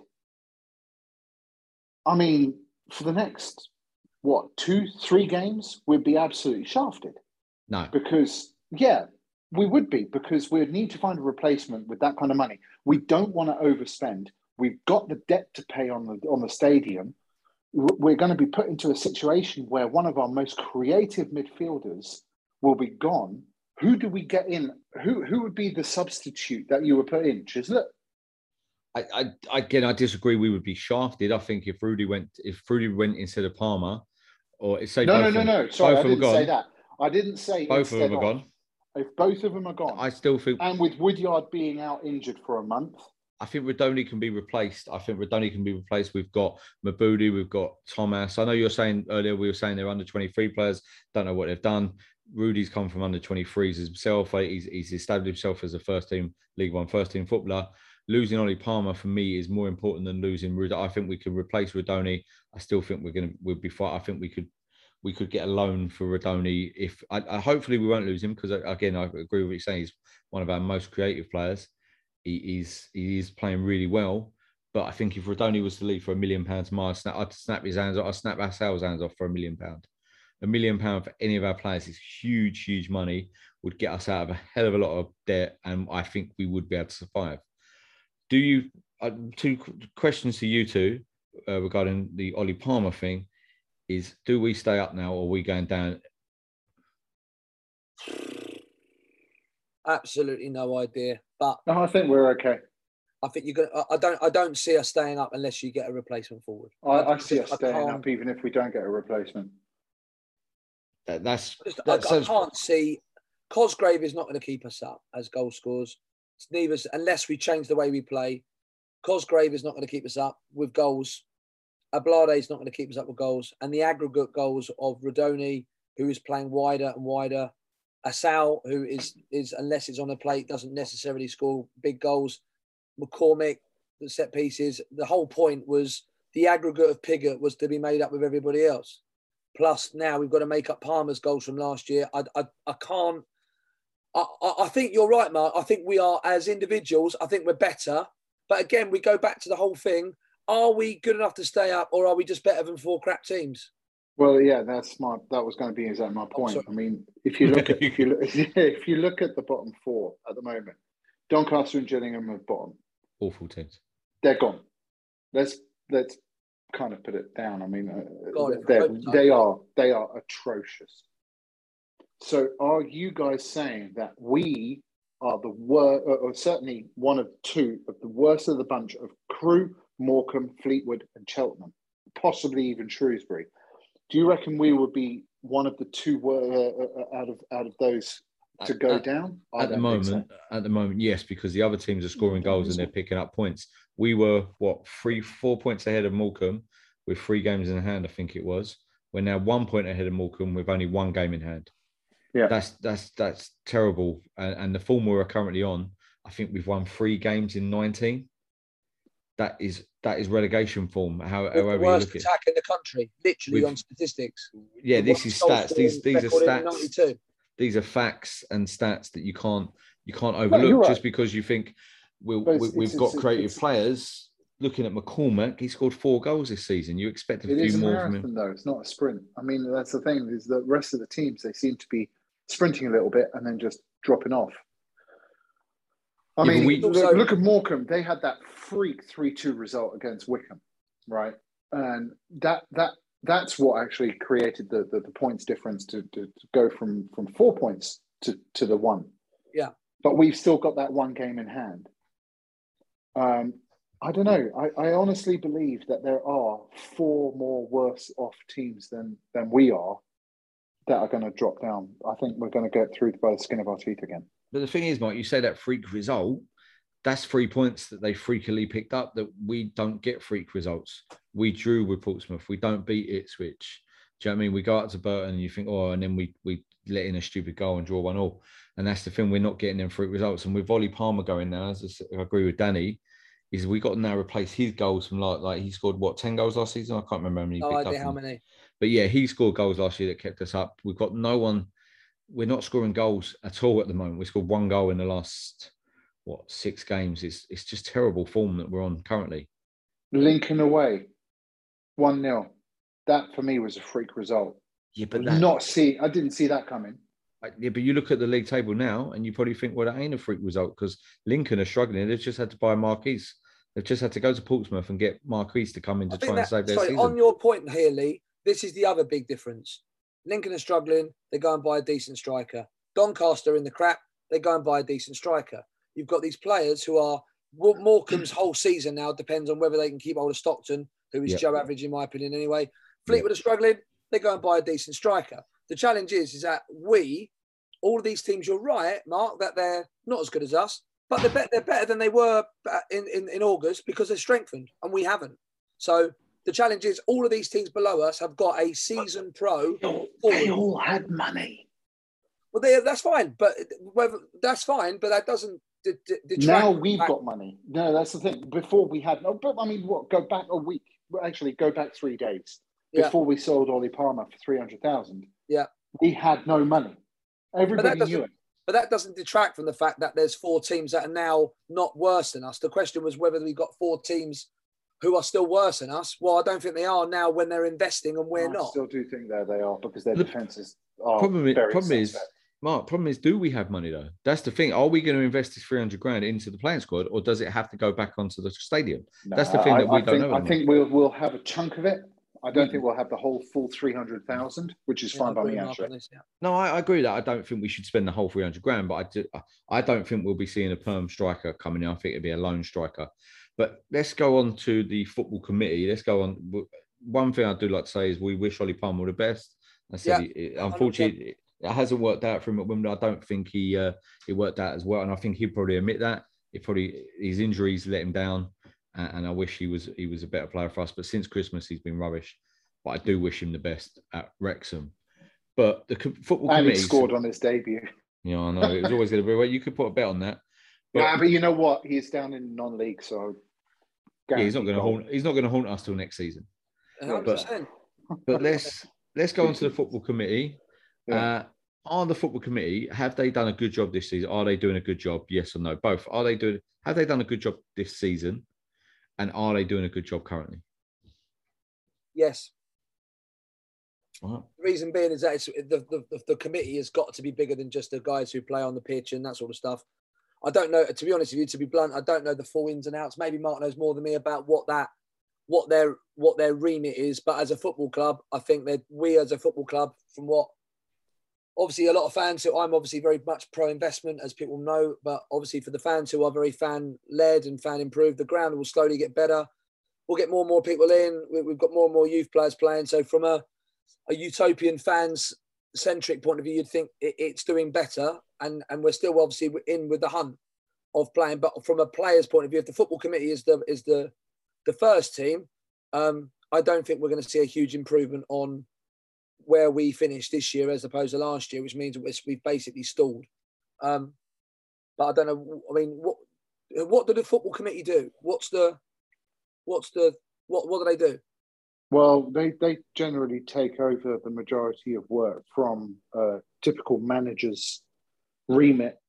I mean, for the next, what, two, three games, we'd be absolutely shafted. No. Because, yeah, we would be, because we'd need to find a replacement with that kind of money. We don't want to overspend. We've got the debt to pay on the on the stadium. We're going to be put into a situation where one of our most creative midfielders will be gone. Who do we get in? Who who would be the substitute that you would put in? Chislett? I, I again, I disagree. We would be shafted. I think if Rudy went, if Rudy went instead of Palmer, or say no, both no, no, of, no. Sorry, I didn't gone, say that. I didn't say both of them are of. gone. If both of them are gone, I still think, and with Woodyard being out injured for a month, I think Rudoni can be replaced. I think Rudoni can be replaced. We've got Mabudi, we've got Thomas. I know you're saying earlier, we were saying they're under twenty-three players. Don't know what they've done. Rudy's come from under twenty-threes himself. He's, he's established himself as a first team, League One first team footballer. Losing Ollie Palmer for me is more important than losing Rudy. I think we can replace Rudoni. I still think we're going to, we'll be fine. I think we could, we could get a loan for Rudoni. If I, I hopefully we won't lose him because again, I agree with what you're saying. He's one of our most creative players. He is he is playing really well, but I think if Rudoni was to leave for a million pounds, I'd snap, I'd snap his hands off. I'd snap our sales hands off for a million pound. A million pound for any of our players is huge, huge money. Would get us out of a hell of a lot of debt, and I think we would be able to survive. Do you? Uh, two questions to you two uh, regarding the Ollie Palmer thing: is do we stay up now, or are we going down? Absolutely no idea. But no, I think we're okay. I think you're gonna. I don't. I don't see us staying up unless you get a replacement forward. I, I, I see us I staying can't, up even if we don't get a replacement. That, that's. Just, that I, sounds... I can't see. Cosgrave is not going to keep us up as goal scorers. It's neither unless we change the way we play. Cosgrave is not going to keep us up with goals. Ablade is not going to keep us up with goals, and the aggregate goals of Rudoni, who is playing wider and wider. Asal, who is, is unless it's on a plate, doesn't necessarily score big goals. McCormick, the set pieces. The whole point was the aggregate of Pigott was to be made up with everybody else. Plus now we've got to make up Palmer's goals from last year. I, I, I can't. I, I think you're right, Mark. I think we are, as individuals, I think we're better. But again, we go back to the whole thing. Are we good enough to stay up, or are we just better than four crap teams? Well, yeah, that's my. That was going to be exactly my point. I mean, if you look at if you look, if you look at the bottom four at the moment, Doncaster and Gillingham are bottom. Awful teams. They're gone. Let's let's kind of put it down. I mean, God, uh, they are they are atrocious. So, are you guys saying that we are the worst, or certainly one of two of the worst of the bunch of Crewe, Morecambe, Fleetwood, and Cheltenham, possibly even Shrewsbury? Do you reckon we would be one of the two uh, out of out of those to go at, down? I at the moment, so. At the moment, yes, because the other teams are scoring goals and they're picking up points. We were what three, four points ahead of Morecambe with three games in hand, I think it was. We're now one point ahead of Morecambe with only one game in hand. Yeah, that's that's that's terrible. And, and the form we're currently on, I think we've won three games in nineteen. That is that is relegation form. How, however the worst you look attack at. in the country, literally We've, on statistics. Yeah, the this is stats. These these are stats. These are facts and stats that you can't you can't overlook no, right. just because you think we'll, we, it's, we've it's, got it's, creative it's, players. Looking at McCormack, he scored four goals this season. You expect a few more from him. It is a marathon, though. It's not a sprint. I mean, that's the thing. Is the rest of the teams, they seem to be sprinting a little bit and then just dropping off. I yeah, mean, we, look, also, look at Morecambe. They had that freak three two result against Wickham, right? And that that that's what actually created the the, the points difference to, to, to go from, from four points to, to the one. Yeah. But we've still got that one game in hand. Um, I don't know. I, I honestly believe that there are four more worse off teams than than we are that are going to drop down. I think we're going to get through by the skin of our teeth again. But the thing is, Mike, you say that freak result, that's three points that they freakily picked up that we don't get freak results. We drew with Portsmouth. We don't beat Ipswich. Do you know what I mean? We go out to Burton and you think, oh, and then we we let in a stupid goal and draw one all. And that's the thing, we're not getting them freak results. And with Ollie Palmer going now, as I agree with Danny, is we got to now replace his goals from like, like he scored, what, ten goals last season? I can't remember how many. No idea how many. But yeah, he scored goals last year that kept us up. We've got no one. We're not scoring goals at all at the moment. We scored one goal in the last, what, six games. It's it's just terrible form that we're on currently. Lincoln away, one nil. That for me was a freak result. Yeah, but that, not see. I didn't see that coming. Yeah, but you look at the league table now, and you probably think, well, that ain't a freak result because Lincoln are struggling. They've just had to buy Marquise. They've just had to go to Portsmouth and get Marquise to come in to try that, and save their sorry, season. On your point here, Lee, this is the other big difference. Lincoln are struggling. They go and buy a decent striker. Doncaster in the crap. They go and buy a decent striker. You've got these players who are Morecambe's whole season now depends on whether they can keep hold of Stockton, who is yep. Joe average in my opinion anyway. Fleetwood yep. are struggling. They go and buy a decent striker. The challenge is, is that we, all of these teams, you're right, Mark, that they're not as good as us, but they're, be- they're better than they were in, in, in August because they're strengthened and we haven't. So the challenge is all of these teams below us have got a seasoned pro. They all, they all had money. Well, they, that's fine, but whether that's fine, but that doesn't d- d- detract. Now we've back. got money. No, that's the thing. Before we had no, but I mean, what? Go back a week. Actually, go back three days before yeah. we sold Ollie Palmer for three hundred thousand. Yeah, we had no money. Everybody knew it. But that doesn't detract from the fact that there's four teams that are now not worse than us. The question was whether we got four teams who are still worse than us. Well, I don't think they are now when they're investing and we're I not. I still do think that they are because their the defences are problem is, very problem is, Mark, problem is, do we have money though? That's the thing. Are we going to invest this three hundred grand into the playing squad or does it have to go back onto the stadium? No, That's the thing I, that we I don't think, know. I think we'll, we'll have a chunk of it. I don't think we'll have the whole full three hundred thousand, which is yeah, fine by me, actually. This, yeah. No, I, I agree that I don't think we should spend the whole three hundred grand, but I, do, I don't think we'll be seeing a perm striker coming in. I think it'll be a lone striker. But let's go on to the football committee. Let's go on. One thing I do like to say is we wish Ollie Palmer the best. I said, yeah, he, unfortunately, it hasn't worked out for him at Wimbledon. I don't think he uh, it worked out as well. And I think he'd probably admit that. He probably his injuries let him down. And I wish he was he was a better player for us. But since Christmas, he's been rubbish. But I do wish him the best at Wrexham. But the co- football and committee... And he scored on his debut. Yeah, I know. It was always going to be... Well, you could put a bet on that. But, yeah, but you know what? He's down in non-league, so... Yeah, he's not going to haunt. He's not going to haunt us till next season. one hundred percent. But, but let's let's go on to the football committee. Yeah. Uh, are the football committee, have they done a good job this season? Are they doing a good job? Yes or no? Both. Are they doing, have they done a good job this season? And are they doing a good job currently? Yes. Right. The reason being is that it's, the, the, the committee has got to be bigger than just the guys who play on the pitch and that sort of stuff. I don't know, to be honest with you, to be blunt, I don't know the full ins and outs. Maybe Mark knows more than me about what that, what their, what their remit is. But as a football club, I think that we as a football club, from what, obviously a lot of fans who I'm obviously very much pro-investment, as people know, but obviously for the fans who are very fan-led and fan-improved, the ground will slowly get better. We'll get more and more people in. We've got more and more youth players playing. So from a, a utopian fans-centric point of view, you'd think it, it's doing better. And, and we're still obviously in with the hunt of playing. But from a player's point of view, if the football committee is the is the the first team, um, I don't think we're going to see a huge improvement on where we finished this year as opposed to last year, which means we've basically stalled. Um, but I don't know. I mean, what what do the football committee do? What's the what's the what what do they do? Well, they they generally take over the majority of work from uh, typical managers' remit.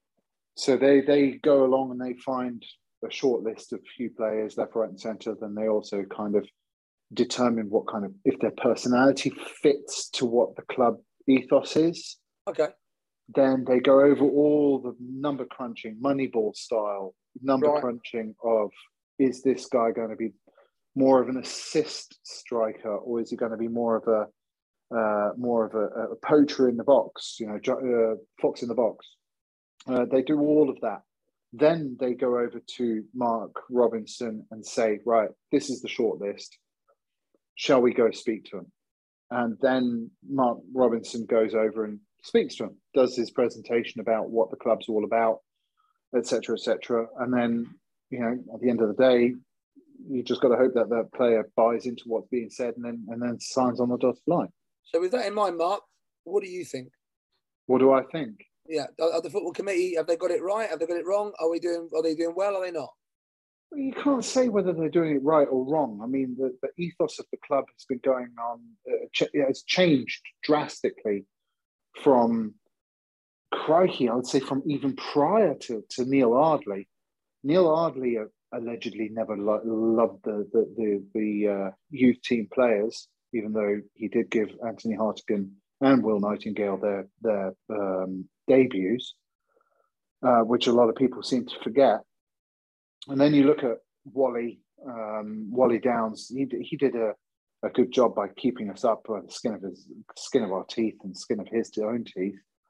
So they they go along and they find a short list of few players left, right, and centre. Then they also kind of determine what kind of, if their personality fits to what the club ethos is. Okay. Then they go over all the number crunching, Moneyball style number Right. crunching of, is this guy going to be more of an assist striker, or is he going to be more of a uh, more of a, a poacher in the box? You know, uh, fox in the box. Uh, they do all of that. Then they go over to Mark Robinson and say, right, this is the short list. Shall we go speak to him? And then Mark Robinson goes over and speaks to him, does his presentation about what the club's all about, et cetera, et cetera. And then, you know, at the end of the day, you just got to hope that the player buys into what's being said and then and then signs on the dotted line. So with that in mind, Mark, what do you think? What do I think? Yeah, are the football committee, have they got it right? Have they got it wrong? Are we doing? Are they doing well? Are they not? You can't say whether they're doing it right or wrong. I mean, the, the ethos of the club has been going on, uh, ch- it's changed drastically from, crikey, I would say from even prior to, to Neil Ardley. Neil Ardley uh, allegedly never lo- loved the, the, the, the uh, youth team players, even though he did give Anthony Hartigan and Will Nightingale their, their um, debuts, uh, which a lot of people seem to forget. And then you look at Wally, um, Wally Downs. He he did a, a good job by keeping us up by the skin of his skin of our teeth and skin of his own teeth.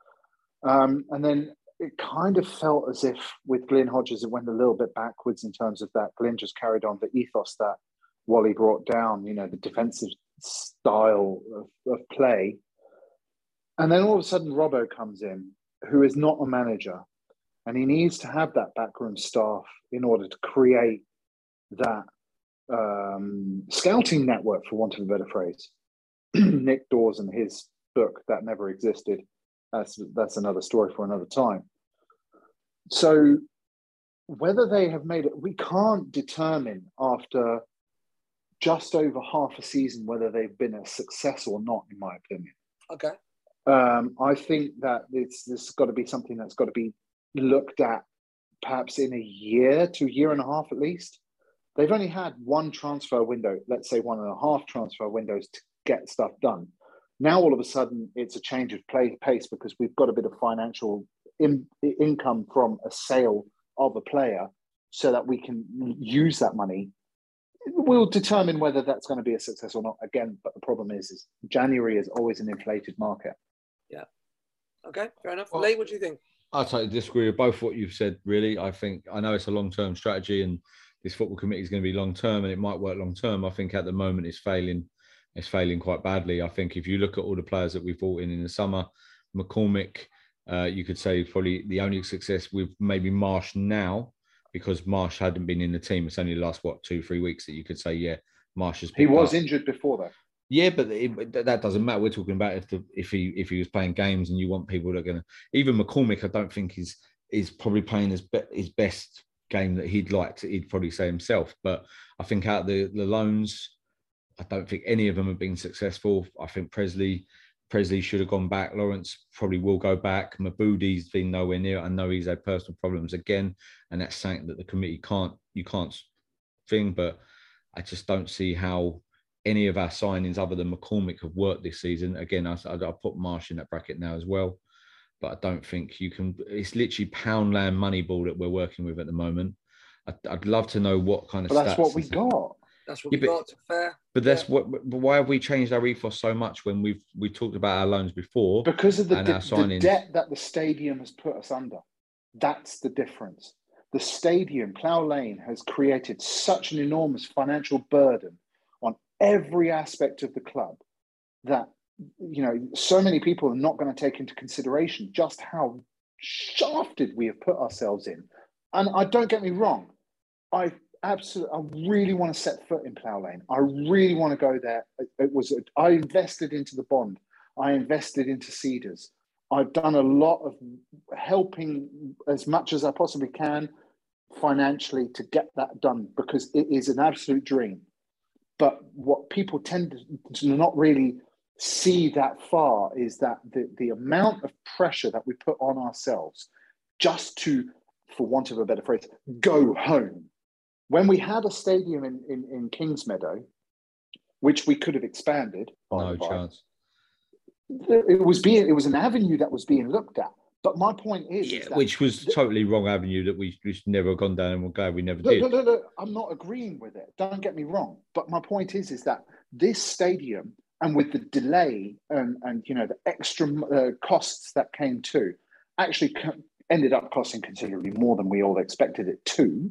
Um, and then it kind of felt as if with Glyn Hodges it went a little bit backwards in terms of that. Glyn just carried on the ethos that Wally brought down. You know, the defensive style of, of play. And then all of a sudden Robbo comes in, who is not a manager. And he needs to have that backroom staff in order to create that um, scouting network, for want of a better phrase. Nick Dawes and his book, That Never Existed. That's, that's another story for another time. So whether they have made it, we can't determine after just over half a season whether they've been a success or not, in my opinion. Okay. Um, I think that it's, this has got to be something that's got to be looked at perhaps in a year to a year and a half at least. They've only had one transfer window, let's say one and a half transfer windows to get stuff done. Now all of a sudden it's a change of play pace because we've got a bit of financial in, income from a sale of a player so that we can use that money. We'll determine whether that's going to be a success or not again, but the problem is, is January is always an inflated market. Yeah. Okay, fair enough. Well, Lee, what do you think? I totally disagree with both what you've said, really. I think, I know it's a long-term strategy and this football committee is going to be long-term and it might work long-term. I think at the moment it's failing, it's failing quite badly. I think if you look at all the players that we've brought in in the summer, McCormick, uh, you could say probably the only success with maybe Marsh now, because Marsh hadn't been in the team. It's only the last, what, two, three weeks that you could say, yeah, Marsh has He was up. injured before that. Yeah, but it, that doesn't matter. We're talking about if the, if he if he was playing games and you want people that are going to... Even McCormick, I don't think is is probably playing his, be, his best game that he'd like to, he'd probably say himself. But I think out the, the loans, I don't think any of them have been successful. I think Presley Presley should have gone back. Lawrence probably will go back. Mabudi's been nowhere near. I know he's had personal problems again, and that's something that the committee can't you can't thing. But I just don't see how any of our signings other than McCormick have worked this season. Again, I I put Marsh in that bracket now as well, but I don't think you can. It's literally Poundland Moneyball that we're working with at the moment. I'd, I'd love to know what kind of. But that's what we got. That's what Yeah, we but- got. Fair. But that's Yeah. what. But why have we changed our ethos so much when we've we talked about our loans before? Because of the, and de- our the signings. debt that the stadium has put us under. That's the difference. The stadium, Plough Lane, has created such an enormous financial burden on every aspect of the club that, you know, so many people are not going to take into consideration just how shafted we have put ourselves in. And I don't get me wrong, I absolutely, I really want to set foot in Plough Lane. I really want to go there. It, it was, I invested into the bond. I invested into Cedars. I've done a lot of helping as much as I possibly can financially to get that done because it is an absolute dream. But what people tend to not really see that far is that the, the amount of pressure that we put on ourselves just to, for want of a better phrase, go home. When we had a stadium in, in, in Kingsmeadow, which we could have expanded, by No the by, chance. it was being it was an avenue that was being looked at. But my point is, Yeah, is that which was the- totally wrong avenue that we we should never have gone down, and we're glad we never Look, did. look, look, look, I'm not agreeing with it. Don't get me wrong. But my point is, is that this stadium, and with the delay and, and you know the extra uh, costs that came to, actually co- ended up costing considerably more than we all expected it to,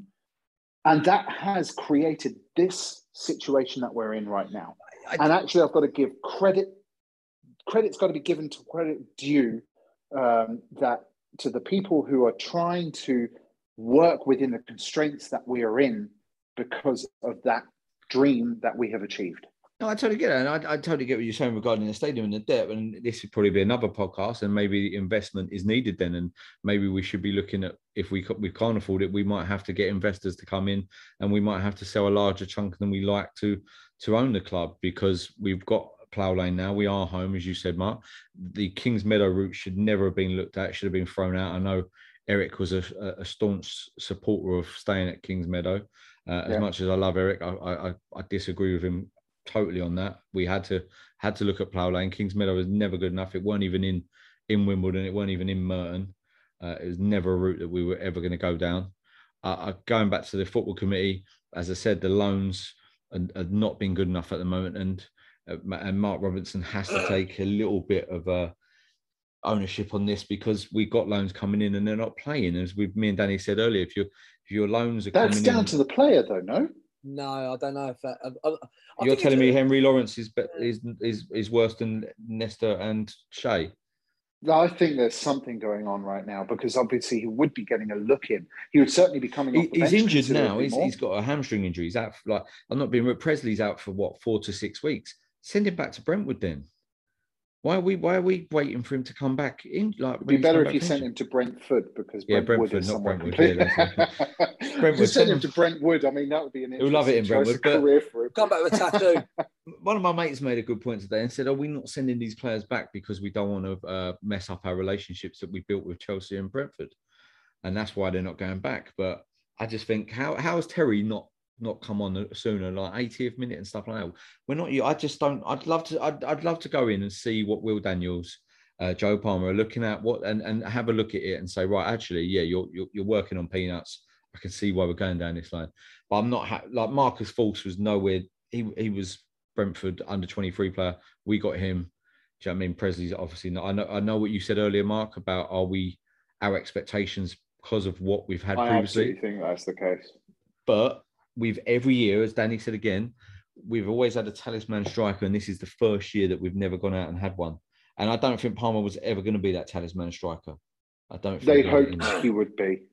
and that has created this situation that we're in right now. I- And actually, I've got to give credit. Credit's got to be given to credit due. Um, that to the people who are trying to work within the constraints that we are in because of that dream that we have achieved. No, I totally get it. And I, I totally get what you're saying regarding the stadium and the debt. And this would probably be another podcast, and maybe investment is needed then. And maybe we should be looking at, if we, we can't afford it, we might have to get investors to come in, and we might have to sell a larger chunk than we like to, to own the club, because we've got Plough Lane now. We are home, as you said, Mark. The Kingsmeadow route should never have been looked at, should have been thrown out. I know Eric was a, a staunch supporter of staying at Kingsmeadow. Uh, as Yeah. much as I love Eric, I, I, I disagree with him totally on that. We had to had to look at Plough Lane. Kingsmeadow was never good enough. It weren't even in in Wimbledon. It weren't even in Merton. Uh, it was never a route that we were ever going to go down. Uh, going back to the football committee, as I said, the loans have not been good enough at the moment, and uh, and Mark Robinson has to take a little bit of uh, ownership on this, because we've got loans coming in and they're not playing. As we, me and Danny said earlier, if your if your loans are That's coming down in, to the player, though, no? No, I don't know if that. I, I, I you're think telling it's- me Henry Lawrence is be- is is is worse than Nesta and Shea? No, I think there's something going on right now because obviously he would be getting a look in. He would certainly be coming He, off the he's bench injured now. considerably He's, more. he's got a hamstring injury. He's out for, like, I'm not being rude. Presley's out for what, four to six weeks. Send him back to Brentwood then. Why are we why are we waiting for him to come back in? Like, It'd when be he's better come if you back sent from him to Brentford because Yeah, Brentwood Brentford, is not somewhere Brentwood. completely. Yeah, that's Brentwood, Brentwood, send him send to Brentwood. I mean, that would be an He'll interesting love it in choice Brentwood, of but- career for him. Come back with a tattoo. One of my mates made a good point today and said, "Are we not sending these players back because we don't want to uh, mess up our relationships that we built with Chelsea and Brentford, and that's why they're not going back?" But I just think, how how has Terry not not come on sooner, like eightieth minute and stuff like that? We're not you. I just don't. I'd love to. I'd, I'd love to go in and see what Will Daniels, uh, Joe Palmer are looking at, what and, and have a look at it and say, right, actually, yeah, you're you're, you're working on peanuts. I can see why we're going down this line, but I'm not ha- like Marcus Fultz was nowhere. He he was Brentford under twenty-three player. We got him. Do you know what I mean? Presley's obviously not. I know. I know what you said earlier, Mark, about are we our expectations because of what we've had I previously. absolutely think that's the case. But we've every year, as Danny said again, we've always had a talisman striker, and this is the first year that we've never gone out and had one. And I don't think Palmer was ever going to be that talisman striker. I don't. They think hoped he would be.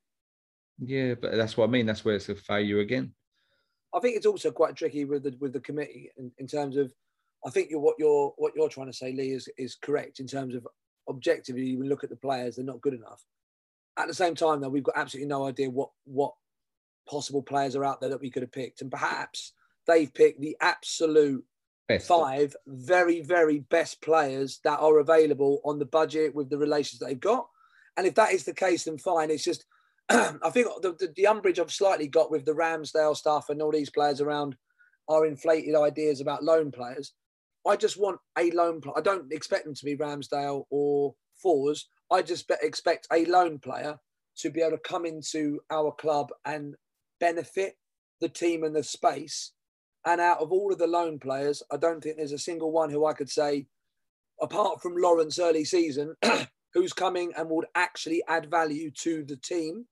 Yeah, but that's what I mean. That's where it's a failure again. I think it's also quite tricky with the with the committee in, in terms of. I think you're, what you're what you're trying to say, Lee, is is correct in terms of objectively. You look at the players; they're not good enough. At the same time, though, we've got absolutely no idea what what possible players are out there that we could have picked, and perhaps they've picked the absolute best. five very, very best players that are available on the budget with the relations that they've got. And if that is the case, then fine. It's just, I think the, the, the umbrage I've slightly got with the Ramsdale stuff and all these players around our inflated ideas about loan players. I just want a loan player. I don't expect them to be Ramsdale or Fours. I just be- expect a loan player to be able to come into our club and benefit the team and the space. And out of all of the loan players, I don't think there's a single one who I could say, apart from Lawrence early season, who's coming and would actually add value to the team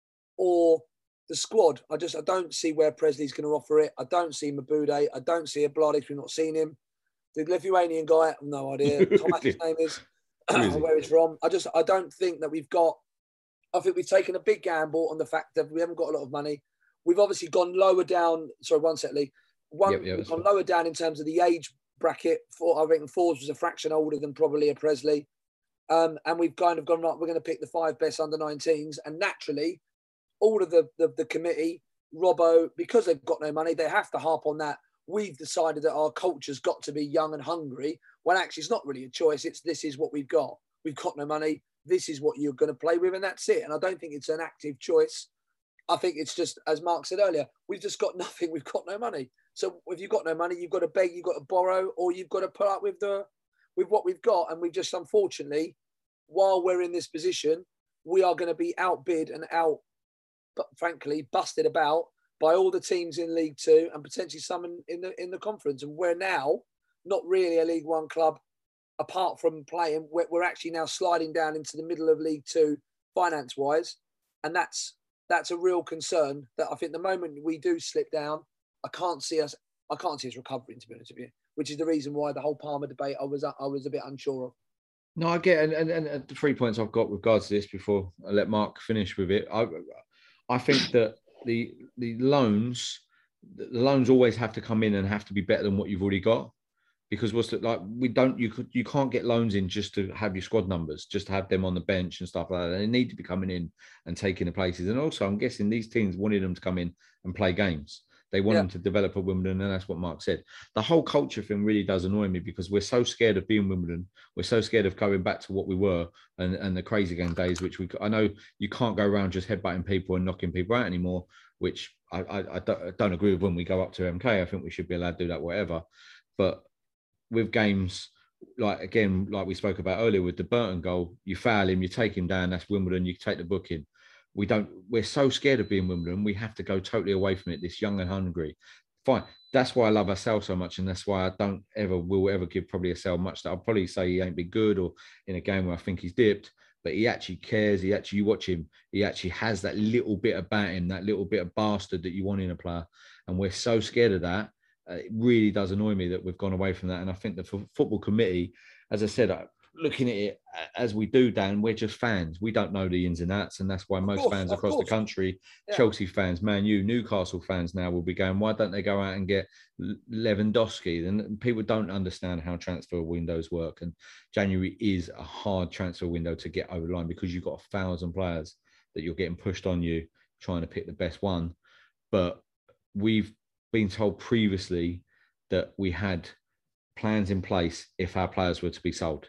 or the squad. I just I don't see where Presley's going to offer it. I don't see Mabude. I don't see a Blades. We've not seen him. The Lithuanian guy, I've no idea. Thomas, his name is, where he's from. I just I don't think that we've got. I think we've taken a big gamble on the fact that we haven't got a lot of money. We've obviously gone lower down. Sorry, one sec, Lee. One, yep, yep, we've gone lower down in terms of the age bracket. For I reckon Forbes was a fraction older than probably a Presley. Um, and we've kind of gone, right, we're going to pick the five best under nineteens. And naturally, all of the, the, the committee, Robbo, because they've got no money, they have to harp on that. We've decided that our culture's got to be young and hungry, when actually it's not really a choice. It's this is what we've got. We've got no money. This is what you're going to play with, and that's it. And I don't think it's an active choice. I think it's just, as Mark said earlier, we've just got nothing. We've got no money. So if you've got no money, you've got to beg, you've got to borrow, or you've got to put up with the with what we've got. And we've just, unfortunately, while we're in this position, we are going to be outbid and out, but frankly, busted about by all the teams in League Two and potentially some in, in the in the conference. And we're now not really a League One club, apart from playing. We're, we're actually now sliding down into the middle of League Two finance-wise, and that's that's a real concern. That I think the moment we do slip down, I can't see us. I can't see us recovering, to be honest with you. Which is the reason why the whole Palmer debate I was I was a bit unsure of. No, I get, and, and, and the three points I've got with regards to this before I let Mark finish with it. I, I think that the the loans, the loans always have to come in and have to be better than what you've already got, because what's the, like we don't you could you can't get loans in just to have your squad numbers, just to have them on the bench and stuff like that. They need to be coming in and taking the places. And also, I'm guessing these teams wanted them to come in and play games. They want yeah. them to develop at Wimbledon, and that's what Mark said. The whole culture thing really does annoy me, because we're so scared of being Wimbledon. We're so scared of going back to what we were and, and the crazy game days, which we I know you can't go around just headbutting people and knocking people out anymore, which I, I, I, don't, I don't agree with when we go up to M K. I think we should be allowed to do that, whatever. But with games, like, again, like we spoke about earlier with the Burton goal, you foul him, you take him down, that's Wimbledon, you take the booking. We don't, we're so scared of being Wimbledon, we have to go totally away from it, this young and hungry. Fine. That's why I love Assal so much, and that's why I don't ever, will ever give probably Assal much. That I'll probably say he ain't been good, or in a game where I think he's dipped, but he actually cares. He actually, you watch him, he actually has that little bit about him, that little bit of bastard that you want in a player. And we're so scared of that. Uh, it really does annoy me that we've gone away from that. And I think the f- football committee, as I said, I, looking at it as we do, Dan, we're just fans. We don't know the ins and outs, and that's why most course, fans across course. the country, yeah. Chelsea fans, Man U, Newcastle fans now will be going, why don't they go out and get Lewandowski? And people don't understand how transfer windows work, and January is a hard transfer window to get over the line, because you've got a thousand players that you're getting pushed on you trying to pick the best one. But we've been told previously that we had plans in place if our players were to be sold.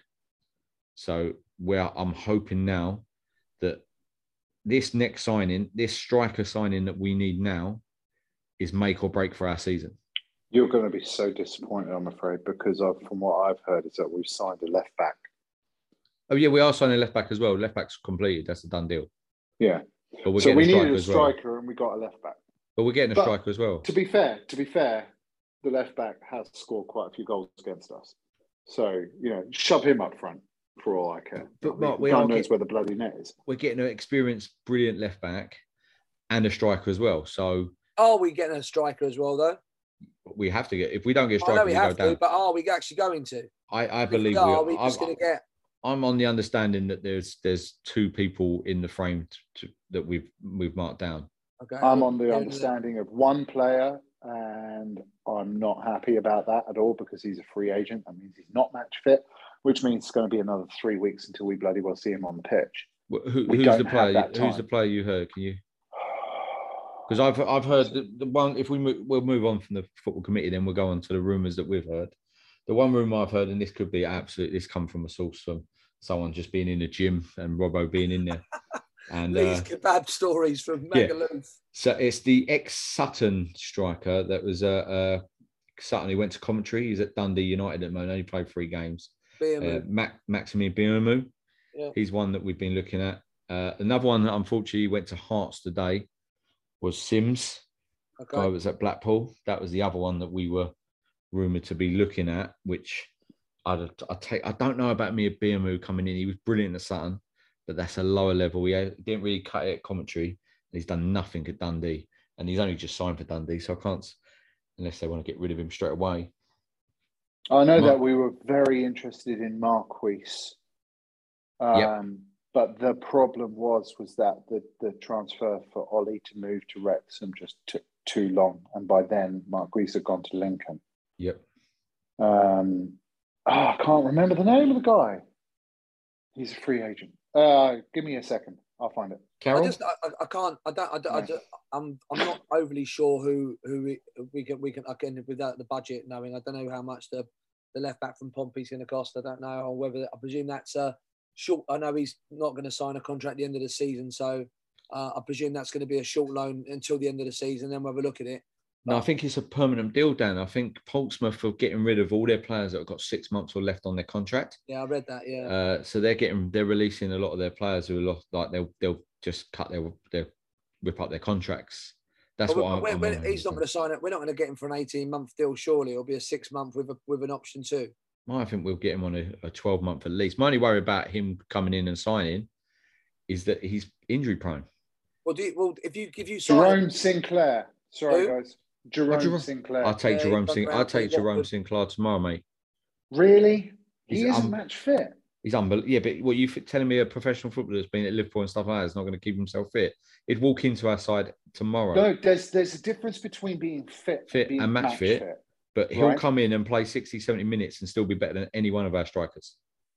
So where I'm hoping now that this next signing, this striker signing that we need now, is make or break for our season. You're going to be so disappointed, I'm afraid, because of, from what I've heard is that we've signed a left back. Oh yeah, we are signing left back as well. Left back's completed. That's a done deal. Yeah. But we're so we a needed a as striker well. and we got a left back. But we're getting a but striker as well. To be fair, to be fair, the left back has scored quite a few goals against us. So, you know, shove him up front for all I care. But Mark, we God knows get, where the bloody net is. We're getting an experienced, brilliant left back and a striker as well. So are we getting a striker as well, though? We have to get. If we don't get a striker, I know we, we have go to, down. But are we actually going to? I, I believe we are. we are. Are we just going to get? I'm on the understanding that there's there's two people in the frame to, that we've we've marked down. Okay. I'm on the understanding of one player, and I'm not happy about that at all, because he's a free agent. That means he's not match fit, which means it's going to be another three weeks until we bloody well see him on the pitch. Well, who, who's the player? Who's the player you heard? Can you? Because I've I've heard the, the one. If we move, we'll move on from the football committee, then we'll go on to the rumours that we've heard. The one rumour I've heard, and this could be absolute, this come from a source from someone just being in the gym and Robbo being in there. And Lee's uh, kebab stories from yeah. Magaluf. So it's the ex-Sutton striker that was uh, uh, Sutton. He went to Coventry. He's at Dundee United at the moment. Only played three games. Uh, Mac, Maxime Biamou. Yeah. He's one that we've been looking at. Uh, another one that unfortunately went to Hearts today was Sims. Okay. Guy was at Blackpool. That was the other one that we were rumoured to be looking at, which I'd, I'd take. I don't know about me Biamou coming in. He was brilliant at Sutton, but that's a lower level. He didn't really cut it at Coventry. He's done nothing at Dundee, and he's only just signed for Dundee, so I can't, unless they want to get rid of him straight away. I know Mark. that we were very interested in Marquis, um, Yep. but the problem was was that the, the transfer for Ollie to move to Wrexham just took too long, and by then Marquis had gone to Lincoln. Yep. Um, oh, I can't remember the name of the guy. He's a free agent. Uh, give me a second. I'll find it. Carroll? I just, I, I can't, I don't, I, don't, I just, I'm, I'm not overly sure who, who we, we can, we can, again, without the budget knowing, I don't know how much the, the left back from Pompey's going to cost. I don't know, or whether, I presume that's a short, I know he's not going to sign a contract at the end of the season. So uh, I presume that's going to be a short loan until the end of the season. Then we'll have a look at it. No, I think it's a permanent deal, Dan. I think Portsmouth are getting rid of all their players that have got six months or left on their contract. Yeah, I read that. Yeah. Uh, so they're getting, they're releasing a lot of their players who are lost, like they'll, they'll just cut their, their rip up their contracts. That's but what we're, I'm, we're, I'm he's not going to sign it. We're not going to get him for an eighteen month deal. Surely it'll be a six month with a, with an option too. I think we'll get him on a, a twelve month at least. My only worry about him coming in and signing is that he's injury prone. Well, do you, well if you if you sign Jerome him, Sinclair. Sorry, Who? guys. Jerome, Oh, Jerome- Sinclair. I'll take Yeah, Jerome he's Sinclair. done I'll take well. Jerome Sinclair tomorrow, mate. Really? He He's isn't un- match fit. He's unbelievable. Yeah, but what you telling me a professional footballer that's been at Liverpool and stuff like that is not going to keep himself fit? He'd walk into our side tomorrow. No, there's there's a difference between being fit, Fit being and match fit. But he'll Right. come in and play sixty, seventy minutes and still be better than any one of our strikers.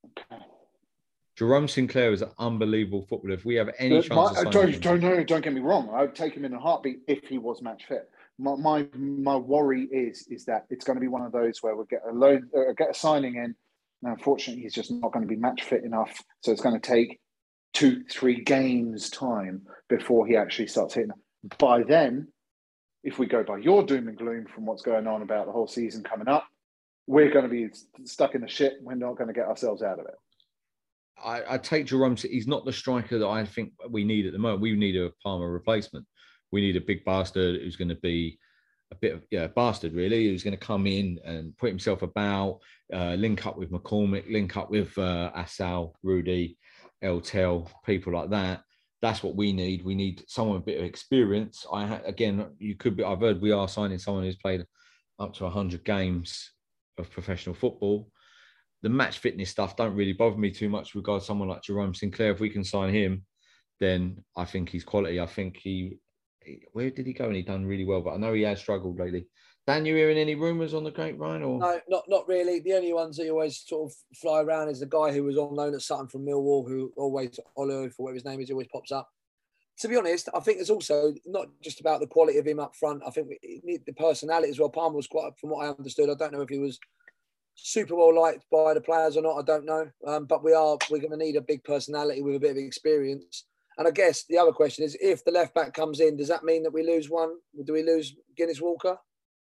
Jerome Sinclair is an unbelievable footballer. If we have any But chance my- of signing don't, him, don't, no, don't get me wrong. I would take him in a heartbeat if he was match fit. My, my my worry is is that it's going to be one of those where we'll get a loan, uh, get a signing in, and unfortunately he's just not going to be match fit enough. So it's going to take two, three games time before he actually starts hitting. By then, if we go by your doom and gloom from what's going on about the whole season coming up, we're going to be stuck in the shit. We're not going to get ourselves out of it. I, I take Jerome. He's not the striker that I think we need at the moment. We need a Palmer replacement. We need a big bastard who's going to be a bit of yeah, bastard really, who's going to come in and put himself about, uh, link up with McCormick, link up with uh, Assal, Rudy, Eltel, people like that. That's what we need. We need someone with a bit of experience. I ha- again, you could be. I've heard we are signing someone who's played up to one hundred games of professional football. The match fitness stuff don't really bother me too much with regard to someone like Jerome Sinclair. If we can sign him, then I think he's quality. I think he, he where did he go? And he done really well, but I know he has struggled lately. Dan, you hearing any rumours on the grapevine? Or No, not not really. The only ones that you always sort of fly around is the guy who was on loan at Sutton from Millwall, who always, Olu, for whatever his name is, he always pops up. To be honest, I think it's also not just about the quality of him up front. I think we need the personality as well. Palmer was quite, from what I understood, I don't know if he was super well liked by the players or not. I don't know. Um, but we are, we're going to need a big personality with a bit of experience. And I guess the other question is, if the left back comes in, does that mean that we lose one? Do we lose Guinness Walker?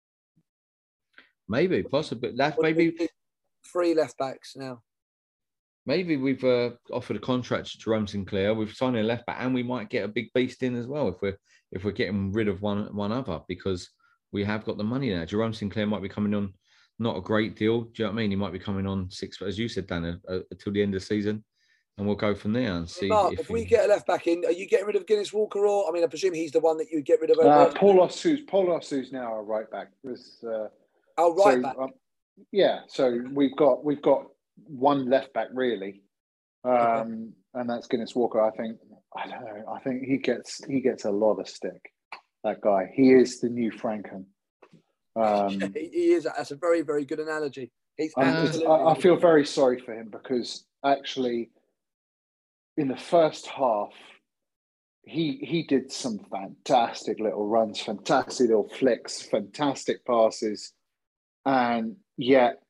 maybe, possibly. That Or do we maybe. keep three left backs now. Maybe we've uh, offered a contract to Jerome Sinclair. We've signed a left back, and we might get a big beast in as well if we're if we're getting rid of one one other, because we have got the money now. Jerome Sinclair might be coming on, not a great deal. Do you know what I mean? He might be coming on six, as you said, Dan, uh, uh, until the end of the season, and we'll go from there and see. Mark, if, if we he... get a left back in, are you getting rid of Guinness Walker? Or I mean, I presume he's the one that you get rid of. Uh, Paul Ossouz, Paul Ossouz now our right back. Was, uh, oh, right so, back. Um, yeah, so we've got we've got one left back really, um, Okay. and that's Guinness Walker. I think I don't know. I think he gets he gets a lot of stick. That guy, he is the new Franken. Um, he, he is. That's a very, very good analogy. He's and it's- absolutely. I, I feel very sorry for him because actually, in the first half, he he did some fantastic little runs, fantastic little flicks, fantastic passes, and yet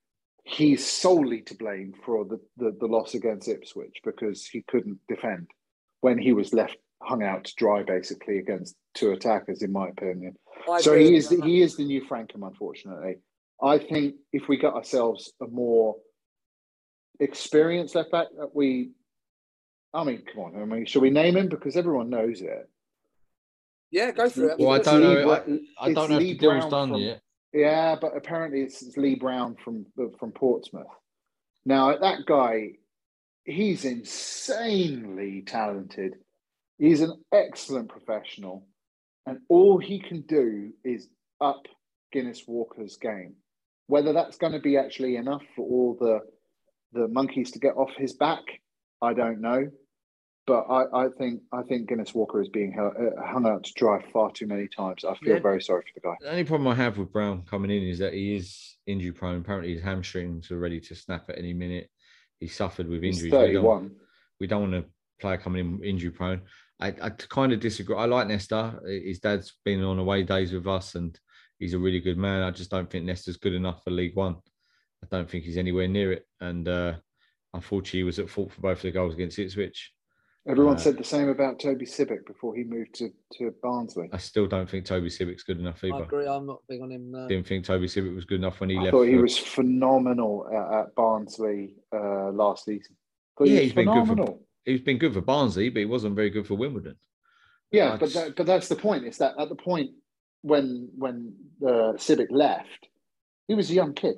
he's solely to blame for the, the, the loss against Ipswich because he couldn't defend when he was left hung out to dry, basically, against two attackers, in my opinion. I So agree he with is that. he is the new Frankham, unfortunately. I think if we got ourselves a more experienced left back, that we, I mean, come on, I mean, should we name him because everyone knows it? Yeah, go for it. Well, I It's don't Lee know. Bra- I, I it's don't know Lee if the deal's Brown done from- yet. Yeah, but apparently it's, it's Lee Brown from from Portsmouth. Now, that guy, he's insanely talented. He's an excellent professional, and all he can do is up Guinness Walker's game. Whether that's going to be actually enough for all the the monkeys to get off his back, I don't know. But I, I think I think Guinness Walker is being hung, hung out to dry far too many times. I feel Yeah. very sorry for the guy. The only problem I have with Brown coming in is that he is injury prone. Apparently, his hamstrings are ready to snap at any minute. He suffered with He's injuries. We don't, thirty-one. we don't want a player coming in injury prone. I, I kind of disagree. I like Nesta. His dad's been on away days with us, and he's a really good man. I just don't think Nesta's good enough for League One. I don't think he's anywhere near it. And uh, unfortunately, he was at fault for both of the goals against Ipswich. Everyone Uh, said the same about Toby Sibic before he moved to, to Barnsley. I still don't think Toby Sibic's good enough I either. agree. I'm not big on him. No. Didn't think Toby Sibic was good enough when he I left. thought he for- was phenomenal at, at Barnsley uh, last season. Thought Yeah, he was he's been good for- phenomenal. He's been good for Barnsley, but he wasn't very good for Wimbledon. Yeah, I but just- that, but that's the point. Is that at the point when when uh, Sibic left, he was a young kid.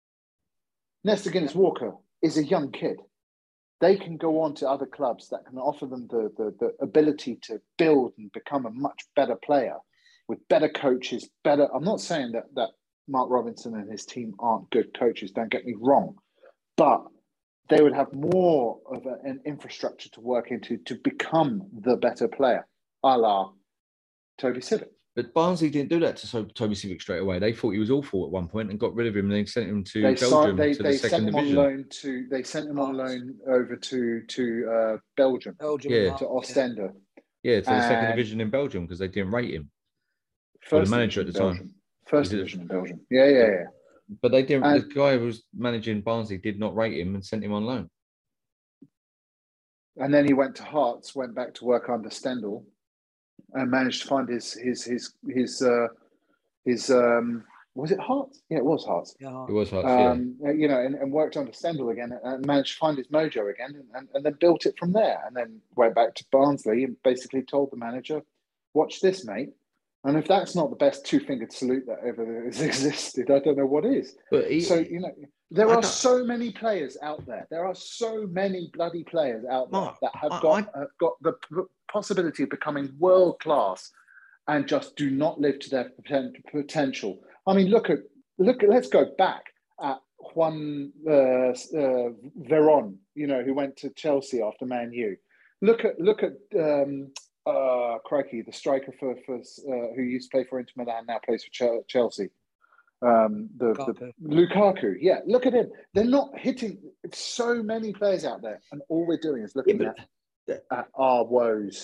Nesta Guinness Walker is a young kid. They can go on to other clubs that can offer them the, the, the ability to build and become a much better player with better coaches, better. I'm not saying that, that Mark Robinson and his team aren't good coaches, don't get me wrong, but they would have more of a, an infrastructure to work into to become the better player, a la Toby Sibic. But Barnsley didn't do that to so- Toby Sibic straight away. They thought he was awful at one point and got rid of him, and they sent him to They, Belgium signed, they, to they the sent second him division. on loan to. They sent him on Hearts. loan over to to uh, Belgium, Belgium. Yeah. and to Hearts, Ostende. Yeah, to the second And- division in Belgium because they didn't rate him. First the manager division at the in time. Belgium. First Is it- division in Belgium. Yeah, yeah, yeah. But they didn't. And- the guy who was managing Barnsley did not rate him and sent him on loan. And then he went to Hearts, went back to work under Stendhal, and managed to find his his his his uh, his um was it Hearts? Yeah, it was Hearts. Yeah. It was hard. yeah. Um, you know, and, and worked under Stendhal again, and managed to find his mojo again, and, and, and then built it from there. And then went back to Barnsley and basically told the manager, "Watch this, mate." And if that's not the best two-fingered salute that ever has existed, I don't know what is. But he, So, you know, there I are don't- so many players out there. There are so many bloody players out there Mark, that have I- got have got the p- possibility of becoming world class, and just do not live to their poten- potential. I mean, look at look at. Let's go back at Juan uh, uh, Veron, you know, who went to Chelsea after Man U. Look at look at um, uh, crikey, the striker for for uh, who used to play for Inter Milan, now plays for Ch- Chelsea. Um, the, the Lukaku, yeah, look at him. They're not hitting. It's so many players out there, and all we're doing is looking Yeah, at, at our woes.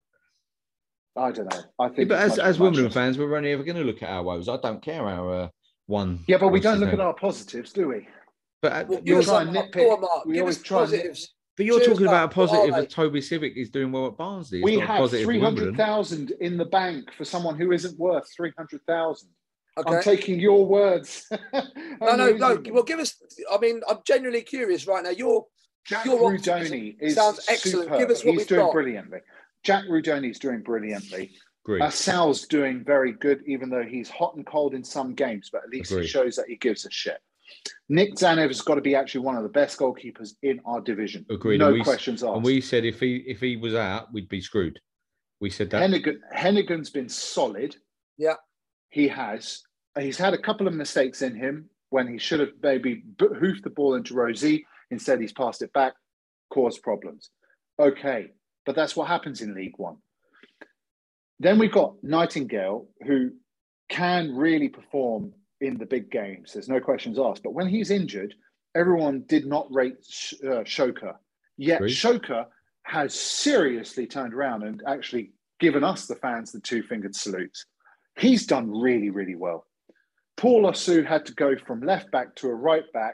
I don't know. I yeah, think, but it's as, much as too much. Wimbledon fans, we're only ever going to look at our woes. I don't care our uh, one. Yeah, but we what's don't his look name? at our positives, do we? But uh, Well, give you're, us try some, and Mark. nitpick. Go on, Mark. We Give always us try and nit- positives. but you're Cheers, talking about a Mark. What positive are of Toby Sibic is doing well at Barnsley. It's We not a have positive for three hundred Wimbledon. thousand in the bank for someone who isn't worth three hundred thousand. Okay. I'm taking your words. No, no, no. Well, give us. I mean, I'm genuinely curious right now. You're Jack your Rudoni is sounds excellent. superb. Give us what He's we've doing got. brilliantly. Jack Rudoni is doing brilliantly. Agreed. Uh, Sal's doing very good, even though he's hot and cold in some games, but at least Agreed. he shows that he gives a shit. Nick Zanev has got to be actually one of the best goalkeepers in our division. Agreed. No And we- questions asked. And we said if he if he was out, we'd be screwed. We said that. Hennigan, Hennigan's been solid. Yeah. He has. He's had a couple of mistakes in him when he should have maybe bo- hoofed the ball into Rosie. Instead, he's passed it back, caused problems. Okay, but that's what happens in League One. Then we've got Nightingale, who can really perform in the big games. There's no questions asked. But when he's injured, everyone did not rate Sh- uh, Shoka. Yet Agreed. Shoka has seriously turned around and actually given us, the fans, the two-fingered salutes. He's done really, really well. Paul Osu had to go from left back to a right back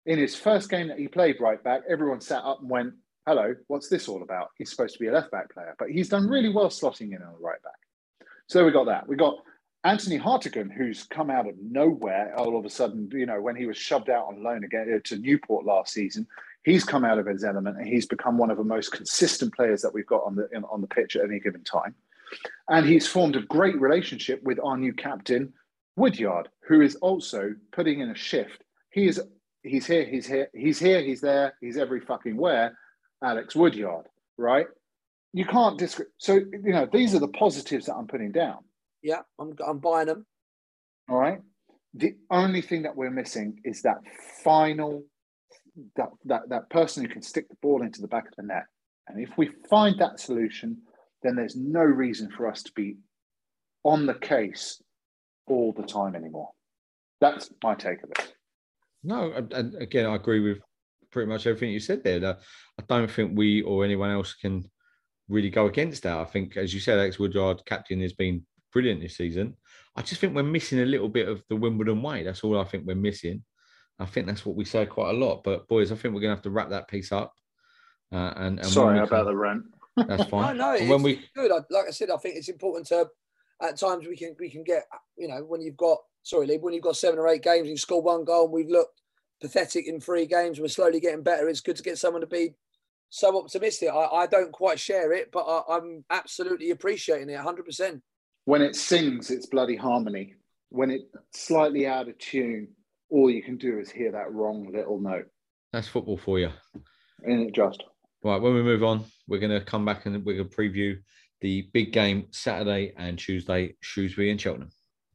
In his first game that he played right back, everyone sat up and went, hello, what's this all about? He's supposed to be a left back player, but he's done really well slotting in on the right back. So we got that. We got Anthony Hartigan, who's come out of nowhere all of a sudden, you know, when he was shoved out on loan again to Newport last season, he's come out of his element and he's become one of the most consistent players that we've got on the on the pitch at any given time. And he's formed a great relationship with our new captain, Woodyard, who is also putting in a shift. He is he's here, he's here, he's here, he's there, he's every fucking where. Alex Woodyard, right? You can't disc. So you know these are the positives that I'm putting down. Yeah, I'm I'm buying them. All right. The only thing that we're missing is that final that that that person who can stick the ball into the back of the net. And if we find that solution, then there's no reason for us to be on the case all the time anymore. That's my take of it. No, and again, I agree with pretty much everything you said there. I don't think we or anyone else can really go against that. I think, as you said, Alex Woodyard, captain, has been brilliant this season. I just think we're missing a little bit of the Wimbledon way. That's all I think we're missing. I think that's what we say quite a lot. But boys, I think we're going to have to wrap that piece up. Uh, and, and Sorry can, about the rant. That's fine. No, no, it's when we good. I, like I said, I think it's important to, at times we can we can get, you know, when you've got, sorry, Lee, when you've got seven or eight games, you score one goal and we've looked pathetic in three games, we're slowly getting better. It's good to get someone to be so optimistic. I, I don't quite share it, but I, I'm absolutely appreciating it one hundred percent. When it sings, it's bloody harmony. When it's slightly out of tune, all you can do is hear that wrong little note. That's football for you. Isn't it just? Right, when we move on, we're going to come back and we're going to preview the big game Saturday and Tuesday, Shrewsbury and Cheltenham.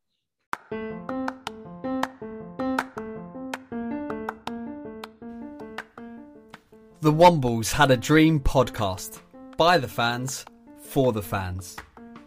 The Wombles Had a Dream podcast. By the fans, for the fans.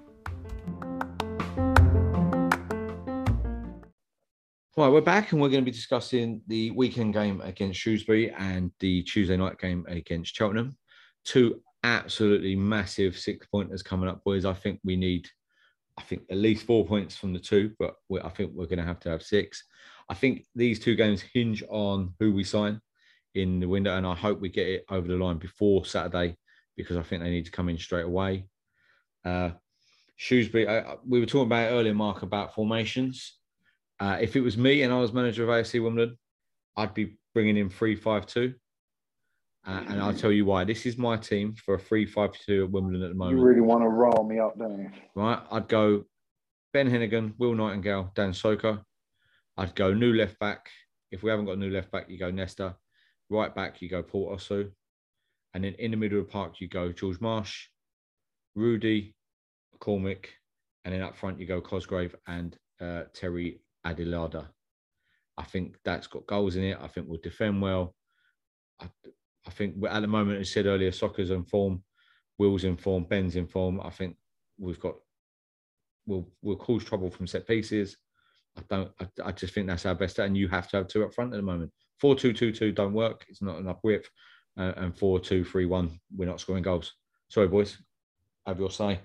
Right, we're back and we're going to be discussing the weekend game against Shrewsbury and the Tuesday night game against Cheltenham. Two absolutely massive six-pointers coming up, boys. I think we need, I think, at least four points from the two, but I think we're going to have to have six. I think these two games hinge on who we sign in the window, and I hope we get it over the line before Saturday because I think they need to come in straight away. Uh, Shrewsbury, uh, we were talking about it earlier, Mark, about formations. Uh, if it was me and I was manager of A F C Wimbledon, I'd be bringing in three five two. Uh, and I'll tell you why. This is my team for a three five two at Wimbledon at the moment. You really want to roll me up, don't you? Right. I'd go Ben Hennigan, Will Nightingale, Dan Soka. I'd go new left back. If we haven't got a new left back, you go Nesta. Right back, you go Paul Osu. And then in the middle of the park, you go George Marsh, Rudy, McCormick. And then up front, you go Cosgrave and uh, Terry Adilada. I think that's got goals in it. I think we'll defend well. I, I think at the moment, as I said earlier, Soccer's in form, Will's in form, Ben's in form. I think we've got, we'll, we'll cause trouble from set pieces. I don't, I, I just think that's our best. And you have to have two up front at the moment. four two two two don't work. It's not enough width. Uh, and four two three one, we're not scoring goals. Sorry, boys. Have your say.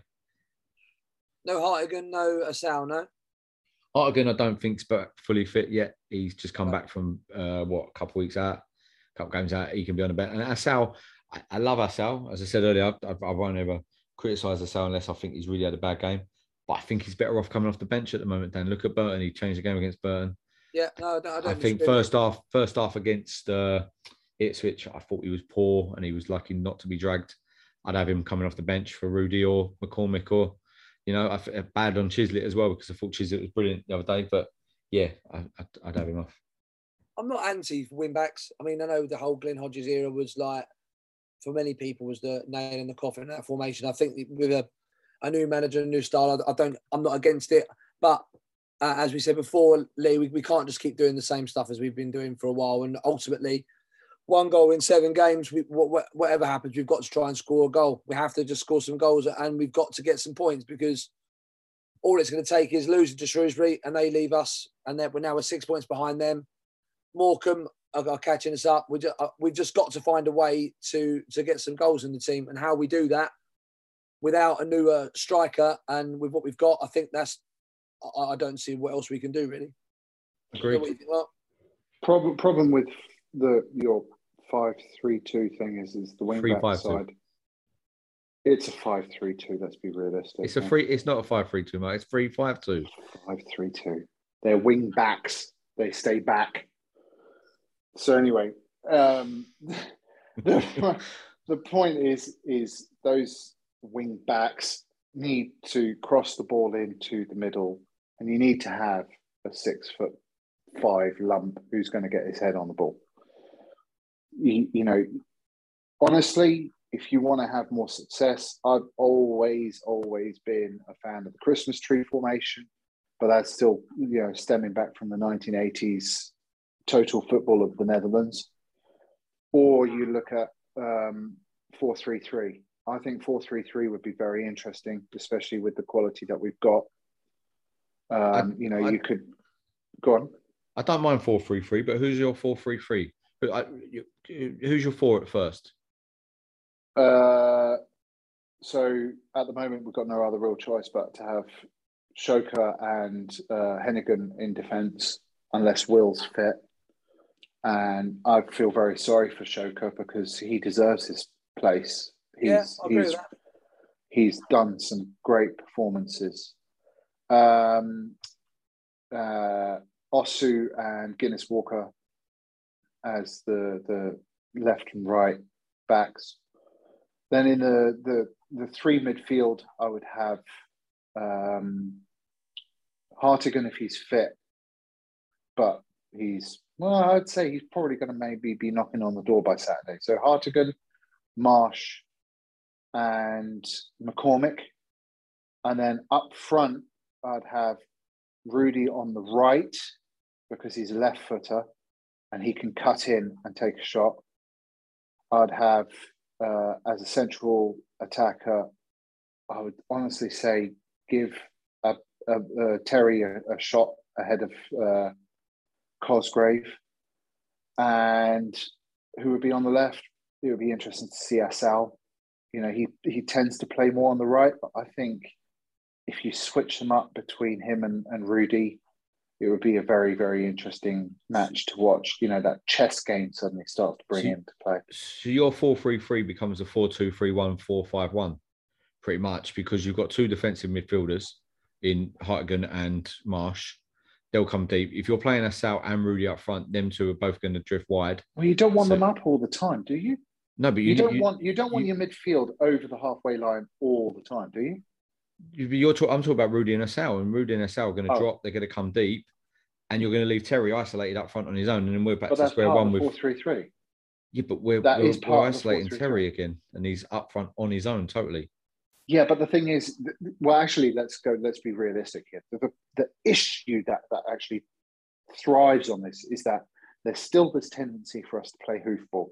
No Hartigan, no Asal, no? Hartigan, I don't think's fully fit yet. He's just come back from, uh, what, a couple of weeks out, a couple of games out. He can be on the bench. And Asal, I, I love Asal. As I said earlier, I, I, I won't ever criticise Asal unless I think he's really had a bad game. But I think he's better off coming off the bench at the moment, Dan. Look at Burton. He changed the game against Burton. Yeah, no, no I don't. I think first half, first half against uh, Ipswich, I thought he was poor and he was lucky not to be dragged. I'd have him coming off the bench for Rudy or McCormick or, you know, I felt bad on Chislett as well because I thought Chislett was brilliant the other day. But yeah, I, I'd, I'd have him off. I'm not anti wing backs. I mean, I know the whole Glenn Hodges era was like, for many people, was the nail in the coffin in that formation. I think with a, a new manager, a new style, I, I don't, I'm not against it. But uh, as we said before, Lee, we, we can't just keep doing the same stuff as we've been doing for a while. And ultimately, one goal in seven games, we, whatever happens, we've got to try and score a goal. We have to just score some goals and we've got to get some points because all it's going to take is losing to Shrewsbury and they leave us and then we're now six points behind them. Morecambe are, are catching us up. We just, uh, we've just got to find a way to, to get some goals in the team, and how we do that without a new uh, striker and with what we've got, I think that's, I, I don't see what else we can do really. Agreed. What do you think, Mark? Problem, problem with the your five three two thing is is the wing Three, back five, two. side. It's a five three two. Let's be realistic. It's a mate. free. It's not a five three two, mate. It's three five two. Five three two. They're wing backs. They stay back. So anyway, um, the, the point is is those wing backs need to cross the ball into the middle, and you need to have a six foot five lump who's going to get his head on the ball. You, you know, honestly, if you want to have more success, I've always, always been a fan of the Christmas tree formation, but that's still, you know, stemming back from the nineteen eighties total football of the Netherlands. Or you look at um, four three three. I think four three three would be very interesting, especially with the quality that we've got. Um, I, you know, I, you could go on. I don't mind four three three, but who's your four three three? Who's your four at first? Uh, so at the moment, we've got no other real choice but to have Schoker and uh, Hennigan in defence, unless Will's fit. And I feel very sorry for Schoker because he deserves his place. He's, yeah, I agree he's, with that. He's done some great performances. Um, uh, Osu and Guinness Walker as the the left and right backs. Then in the the, the three midfield, I would have um, Hartigan if he's fit, but he's, well, I'd say he's probably going to maybe be knocking on the door by Saturday. So Hartigan, Marsh, and McCormick. And then up front, I'd have Rudy on the right because he's a left footer and he can cut in and take a shot. I'd have, uh, as a central attacker, I would honestly say give a, a, a Terry a, a shot ahead of uh, Cosgrave. And who would be on the left? It would be interesting to see Asal. You know, he, he tends to play more on the right, but I think if you switch them up between him and, and Rudy, it would be a very, very interesting match to watch. You know, that chess game suddenly starts to bring so, into play. So your four three three becomes a four two three one, four five one, pretty much, because you've got two defensive midfielders in Hartigan and Marsh. They'll come deep. If you're playing Asal and Rudy up front, them two are both going to drift wide. Well, you don't want so, them up all the time, do you? No, but you, you don't you, want you don't want you, your midfield over the halfway line all the time, do you? You're talk, I'm talking about Rudy and Asal, and Rudy and Asal are going to oh. drop. They're going to come deep, and you're going to leave Terry isolated up front on his own, and then we're back but to square one with four three three. Yeah, but we're, that we're, is we're part isolating Terry again, and he's up front on his own totally. Yeah, but the thing is, well, actually, let's go. Let's be realistic here. The, the issue that that actually thrives on this is that there's still this tendency for us to play hoofball.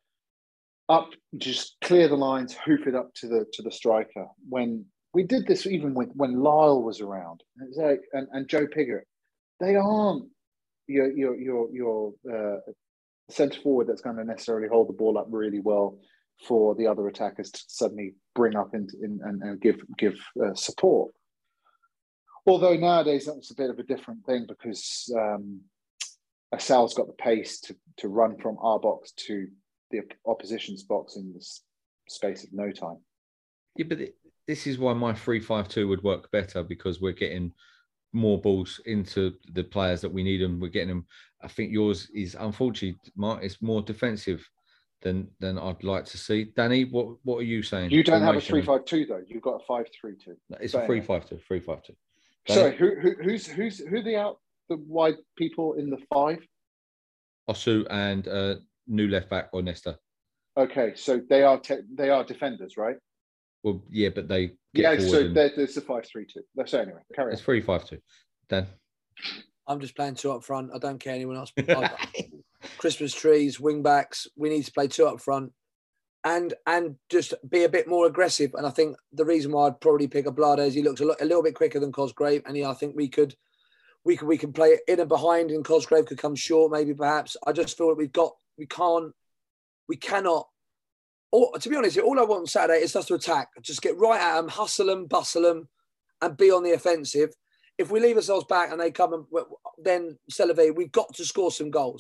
Up, just clear the lines, hoof it up to the to the striker. When we did this, even with when Lyle was around, it was like, and, and Joe Pigott, they aren't your your your your uh, centre forward that's going to necessarily hold the ball up really well for the other attackers to suddenly bring up in, in, and, and give give uh, support. Although nowadays that's a bit of a different thing because um, Asal's got the pace to to run from our box to the opposition's box in the space of no time. Yeah, but this is why my three five two would work better because we're getting more balls into the players that we need them. We're getting them. I think yours is unfortunately, Mark, it's more defensive than than I'd like to see. Danny, what what are you saying? You don't have a three five two though. You've got a five three two. It's a three five two. Three five two. Sorry, who, who who's who's who are the out the wide people in the five? Osu and uh, new left back or Nesta. Okay, so they are te- they are defenders, right? Well, yeah, but they get yeah. So and... there's a five three two. So anyway, carry it's on. three five two. Dan, I'm just playing two up front. I don't care anyone else. Christmas trees, wing backs. We need to play two up front, and and just be a bit more aggressive. And I think the reason why I'd probably pick Ablada is he looks a, lo- a little bit quicker than Cosgrave, and yeah, I think we could. We can we can play in and behind, and Cosgrave could come short, maybe perhaps. I just feel that we've got we can't we cannot. Or to be honest, all I want on Saturday is us to attack, just get right at them, hustle them, bustle them, and be on the offensive. If we leave ourselves back and they come and then Celebi, we've got to score some goals.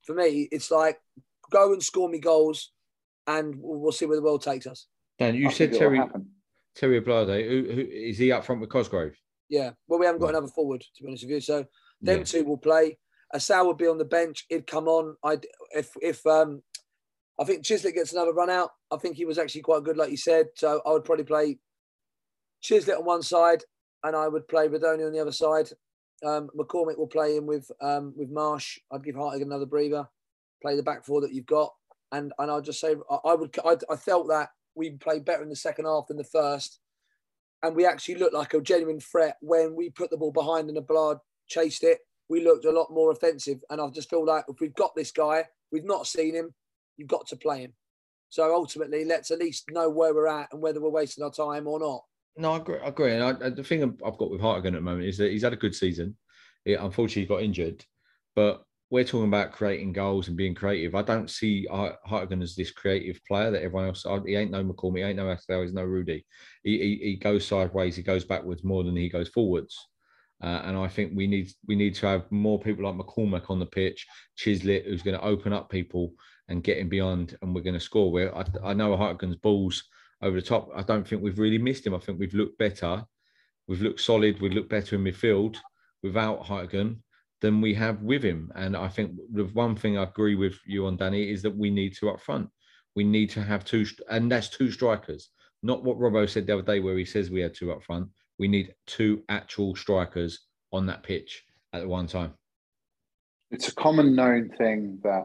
for me, it's like go and score me goals, and we'll, we'll see where the world takes us. Dan, you I said think it'll Terry happen. Terry Ablade. Who, who is he up front with Cosgrove? Yeah, well, we haven't got Right. another forward, to be honest with you. So them Yeah. two will play. Asal would be on the bench. He'd come on. I if if um, I think Chislett gets another run out. I think he was actually quite good, like you said. So I would probably play Chislett on one side, and I would play Radoni on the other side. Um, McCormick will play in with um, with Marsh. I'd give Hartig another breather. Play the back four that you've got, and and I'll just say I, I would. I, I felt that we played better in the second half than the first, and we actually looked like a genuine threat when we put the ball behind and Ablade chased it. We looked a lot more offensive, and I just feel like if we've got this guy, we've not seen him, you've got to play him. So ultimately, let's at least know where we're at and whether we're wasting our time or not. No, I agree. I agree. And I, the thing I've got with Hartigan at the moment is that he's had a good season. He, unfortunately, he got injured, but we're talking about creating goals and being creative. I don't see Hartigan as this creative player that everyone else. He ain't no McCormick, he ain't no Astel, he's no Rudy. He, he he goes sideways, he goes backwards more than he goes forwards. Uh, and I think we need we need to have more people like McCormack on the pitch, Chislett, who's going to open up people and get him beyond, and we're going to score. Where I, I know Hartigan's balls over the top. I don't think we've really missed him. I think we've looked better. We've looked solid. We've looked better in midfield without Hartigan than we have with him. And I think the one thing I agree with you on, Danny, is that we need to up front. We need to have two, and that's two strikers. Not what Robbo said the other day where he says we had two up front. We need two actual strikers on that pitch at one time. It's a common known thing that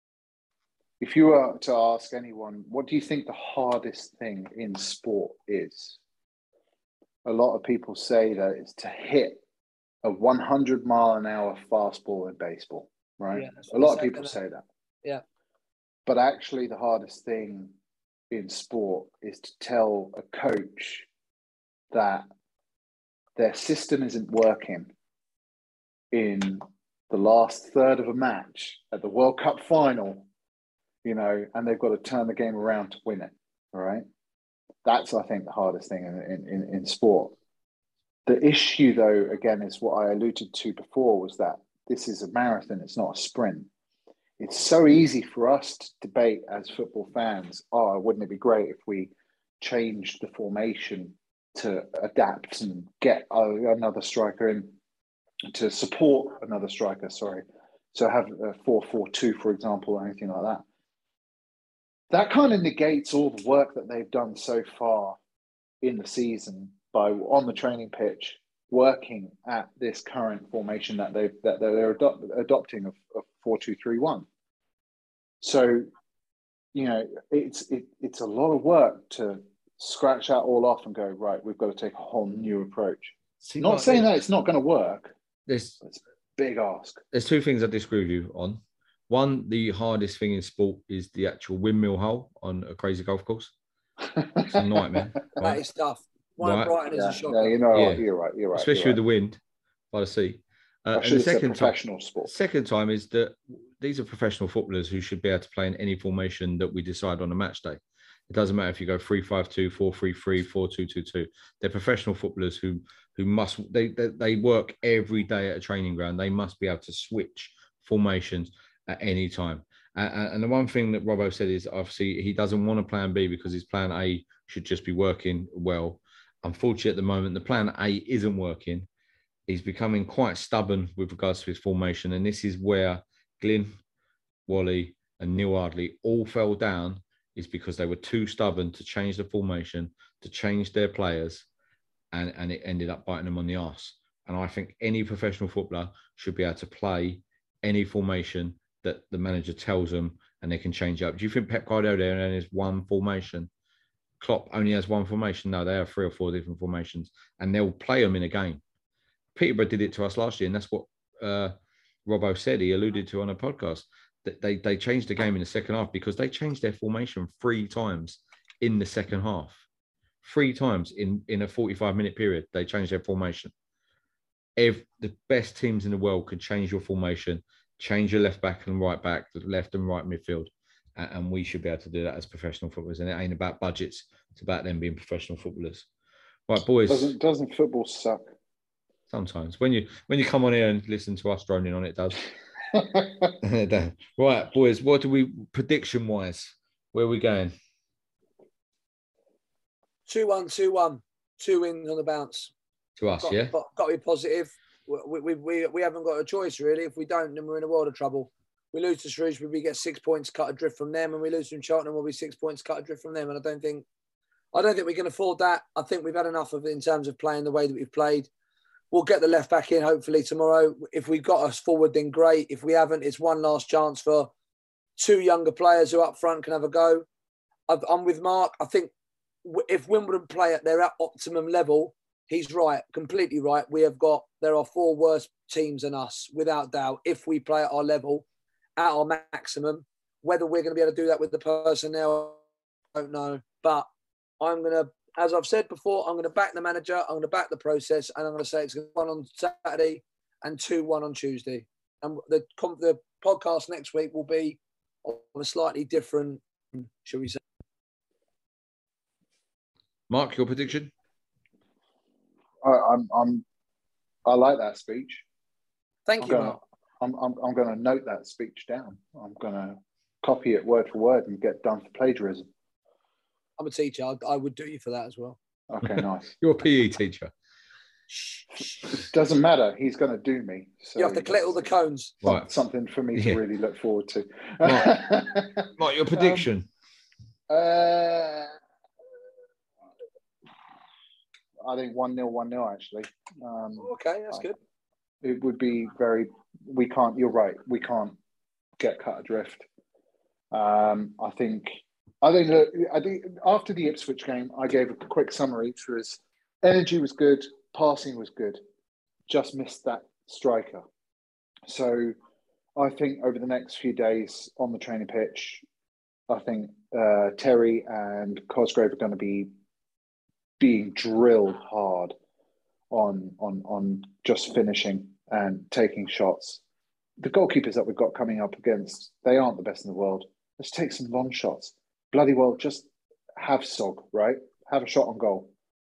if you were to ask anyone, what do you think the hardest thing in sport is? A lot of people say that it's to hit a one hundred mile an hour fastball in baseball, right? Yeah, a lot of people say that. Yeah. But actually the hardest thing in sport is to tell a coach that their system isn't working in the last third of a match at the World Cup final, you know, and they've got to turn the game around to win it, all right? That's, I think, the hardest thing in, in, in sport. The issue, though, again, is what I alluded to before, was that this is a marathon, it's not a sprint. It's so easy for us to debate as football fans, oh, wouldn't it be great if we changed the formation to adapt and get oh, another striker in, to support another striker, sorry. So have a four four two, for example, or anything like that. That kind of negates all the work that they've done so far in the season by on the training pitch, working at this current formation that they've that they're adopt, adopting of, of four two three one. So, you know, it's it, it's a lot of work to scratch that all off and go, right, we've got to take a whole new approach. See, not like, saying that it's not going to work. There's It's a big ask. there's two things I disagree with you on. One, the hardest thing in sport is the actual windmill hole on a crazy golf course. It's a nightmare. That Right? is tough. One Right. at Brighton is Yeah, a shocker. yeah, you know, Yeah. you're right. You're right. Especially you're with the right. wind by the sea. Uh, I and should the have said second time, professional sport. second time is that these are professional footballers who should be able to play in any formation that we decide on a match day. It doesn't matter if you go three five two, four three three, four two two two. They're professional footballers who who must they, they they work every day at a training ground. They must be able to switch formations at any time. And, and the one thing that Robbo said is obviously he doesn't want a plan B because his plan A should just be working well. Unfortunately, at the moment, the plan A isn't working. He's becoming quite stubborn with regards to his formation. And this is where Glyn, Wally, and Neil Ardley all fell down, is because they were too stubborn to change the formation, to change their players, and, and it ended up biting them on the arse. And I think any professional footballer should be able to play any formation that the manager tells them, and they can change up. Do you think Pep Guardiola only has one formation? Klopp only has one formation? No, they have three or four different formations, and they'll play them in a game. Peterborough did it to us last year, and that's what uh, Robbo said. He alluded to on a podcast that they they changed the game in the second half because they changed their formation three times in the second half. Three times in, in a forty-five minute period, they changed their formation. If the best teams in the world could change your formation, change your left back and right back, the left and right midfield, and we should be able to do that as professional footballers. And it ain't about budgets; it's about them being professional footballers. Right, boys. Doesn't doesn't football suck? Sometimes when you when you come on here and listen to us droning on, it does. Right, boys, what do we, prediction-wise, where are we going? two one, two one. Two wins on the bounce. To us, got, yeah? Got, got to be positive. We, we, we, we haven't got a choice, really. If we don't, then we're in a world of trouble. We lose to Shrewsbury, we get six points cut adrift from them, and we lose to Cheltenham, we'll be six points cut adrift from them. And I don't think I don't think we can afford that. I think we've had enough of it in terms of playing the way that we've played. We'll get the left back in hopefully tomorrow. If we've got us forward, then great. If we haven't, it's one last chance for two younger players who up front can have a go. I've, I'm with Mark. I think if Wimbledon play at their optimum level, he's right, completely right. We have got, there are four worse teams than us, without doubt, if we play at our level, at our maximum. Whether we're going to be able to do that with the personnel, I don't know. But I'm going to, as I've said before, I'm going to back the manager, I'm going to back the process, and I'm going to say it's one on Saturday and two one on Tuesday. And the the podcast next week will be of a slightly different, shall we say. Mark, your prediction? I, I'm, I'm, I like that speech. Thank I'm you, gonna, Mark. I'm, I'm, I'm going to note that speech down. I'm going to copy it word for word and get done for plagiarism. I'm a teacher. I, I would do you for that as well. Okay, nice. You're a P E teacher. It doesn't matter. He's going to do me. So you have to collect all the cones. Right. Something for me Yeah. to really look forward to. Mark, Mark, your prediction? Um, uh, I think one nil, one nil actually. Um, Okay, that's good. It would be very, we can't, you're right, we can't get cut adrift. Um, I think, I think, that, I think after the Ipswich game, I gave a quick summary. It was energy was good, passing was good, just missed that striker. So I think over the next few days on the training pitch, I think uh, Terry and Cosgrave are going to be being drilled hard on on on just finishing and taking shots. The goalkeepers that we've got coming up against, they aren't the best in the world. Let's take some long shots. Bloody well, just have Sog, right? Have a shot on goal.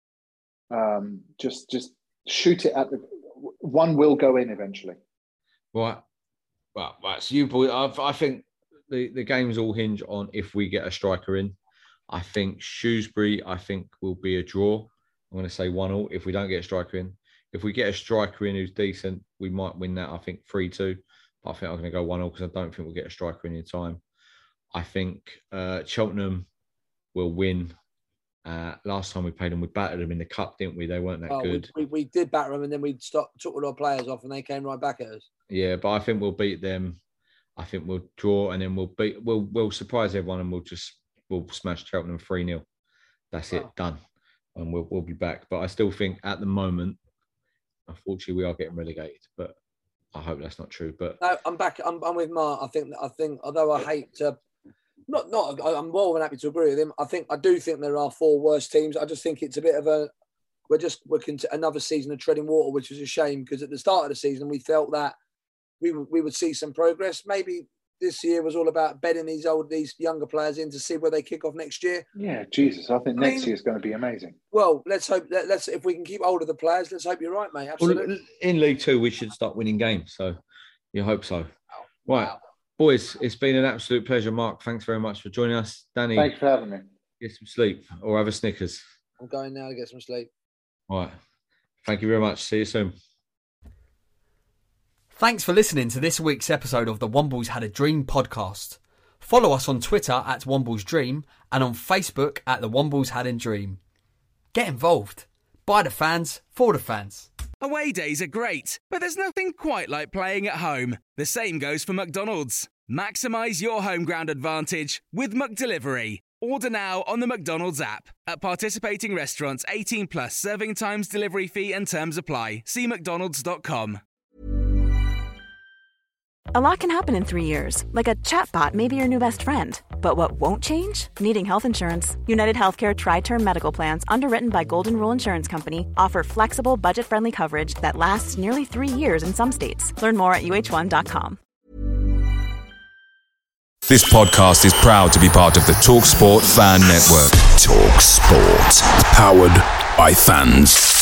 Um, just just shoot it at the one will go in eventually. Right. Well, right. So you boy, I, I think the, the games all hinge on if we get a striker in. I think Shrewsbury, I think, will be a draw. I'm going to say one all if we don't get a striker in. If we get a striker in who's decent, we might win that, I think, three two. But I think I'm going to go one all because I don't think we'll get a striker in in time. I think uh, Cheltenham will win. Uh, last time we played them, we battered them in the cup, didn't we? They weren't that Oh, good. We, we, we did batter them and then we stopped, took all our players off and they came right back at us. Yeah, but I think we'll beat them. I think we'll draw and then we'll beat. We'll we'll surprise everyone and we'll just we'll smash Cheltenham three nil. That's it, Wow. done, and we'll we'll be back. But I still think at the moment, unfortunately, we are getting relegated. But I hope that's not true. But No, I'm back. I'm, I'm with Mark. I think I think although I hate to, not not I'm more than happy to agree with him. I think I do think there are four worse teams. I just think it's a bit of a we're just we're cont- another season of treading water, which is a shame because at the start of the season we felt that we would we would see some progress. Maybe this year was all about bedding these old these younger players in to see where they kick off next year. Yeah, Jesus, I think I next mean- year is going to be amazing. Well, let's hope that let's if we can keep hold of the players. Let's hope you're right, mate. Absolutely. well, in League Two, we should start winning games. So you hope so. Right, Wow. boys, it's been an absolute pleasure. Mark, thanks very much for joining us. Danny, Thank you for having me. get some sleep or have a Snickers. I'm going now to get some sleep. All right. Thank you very much. See you soon. Thanks for listening to this week's episode of the Wombles Had a Dream podcast. Follow us on Twitter at Wombles Dream and on Facebook at the Wombles Had a Dream. Get involved. By the fans, for the fans. Away days are great, but there's nothing quite like playing at home. The same goes for McDonald's. Maximise your home ground advantage with McDelivery. Order now on the McDonald's app. At participating restaurants, eighteen plus serving times, delivery fee and terms apply. See mcdonalds dot com. A lot can happen in three years, like a chatbot may be your new best friend. But what won't change? Needing health insurance. United Healthcare Tri-Term Medical Plans, underwritten by Golden Rule Insurance Company, offer flexible, budget-friendly coverage that lasts nearly three years in some states. Learn more at U H one dot com. This podcast is proud to be part of the TalkSport Fan Network. TalkSport. Powered by fans.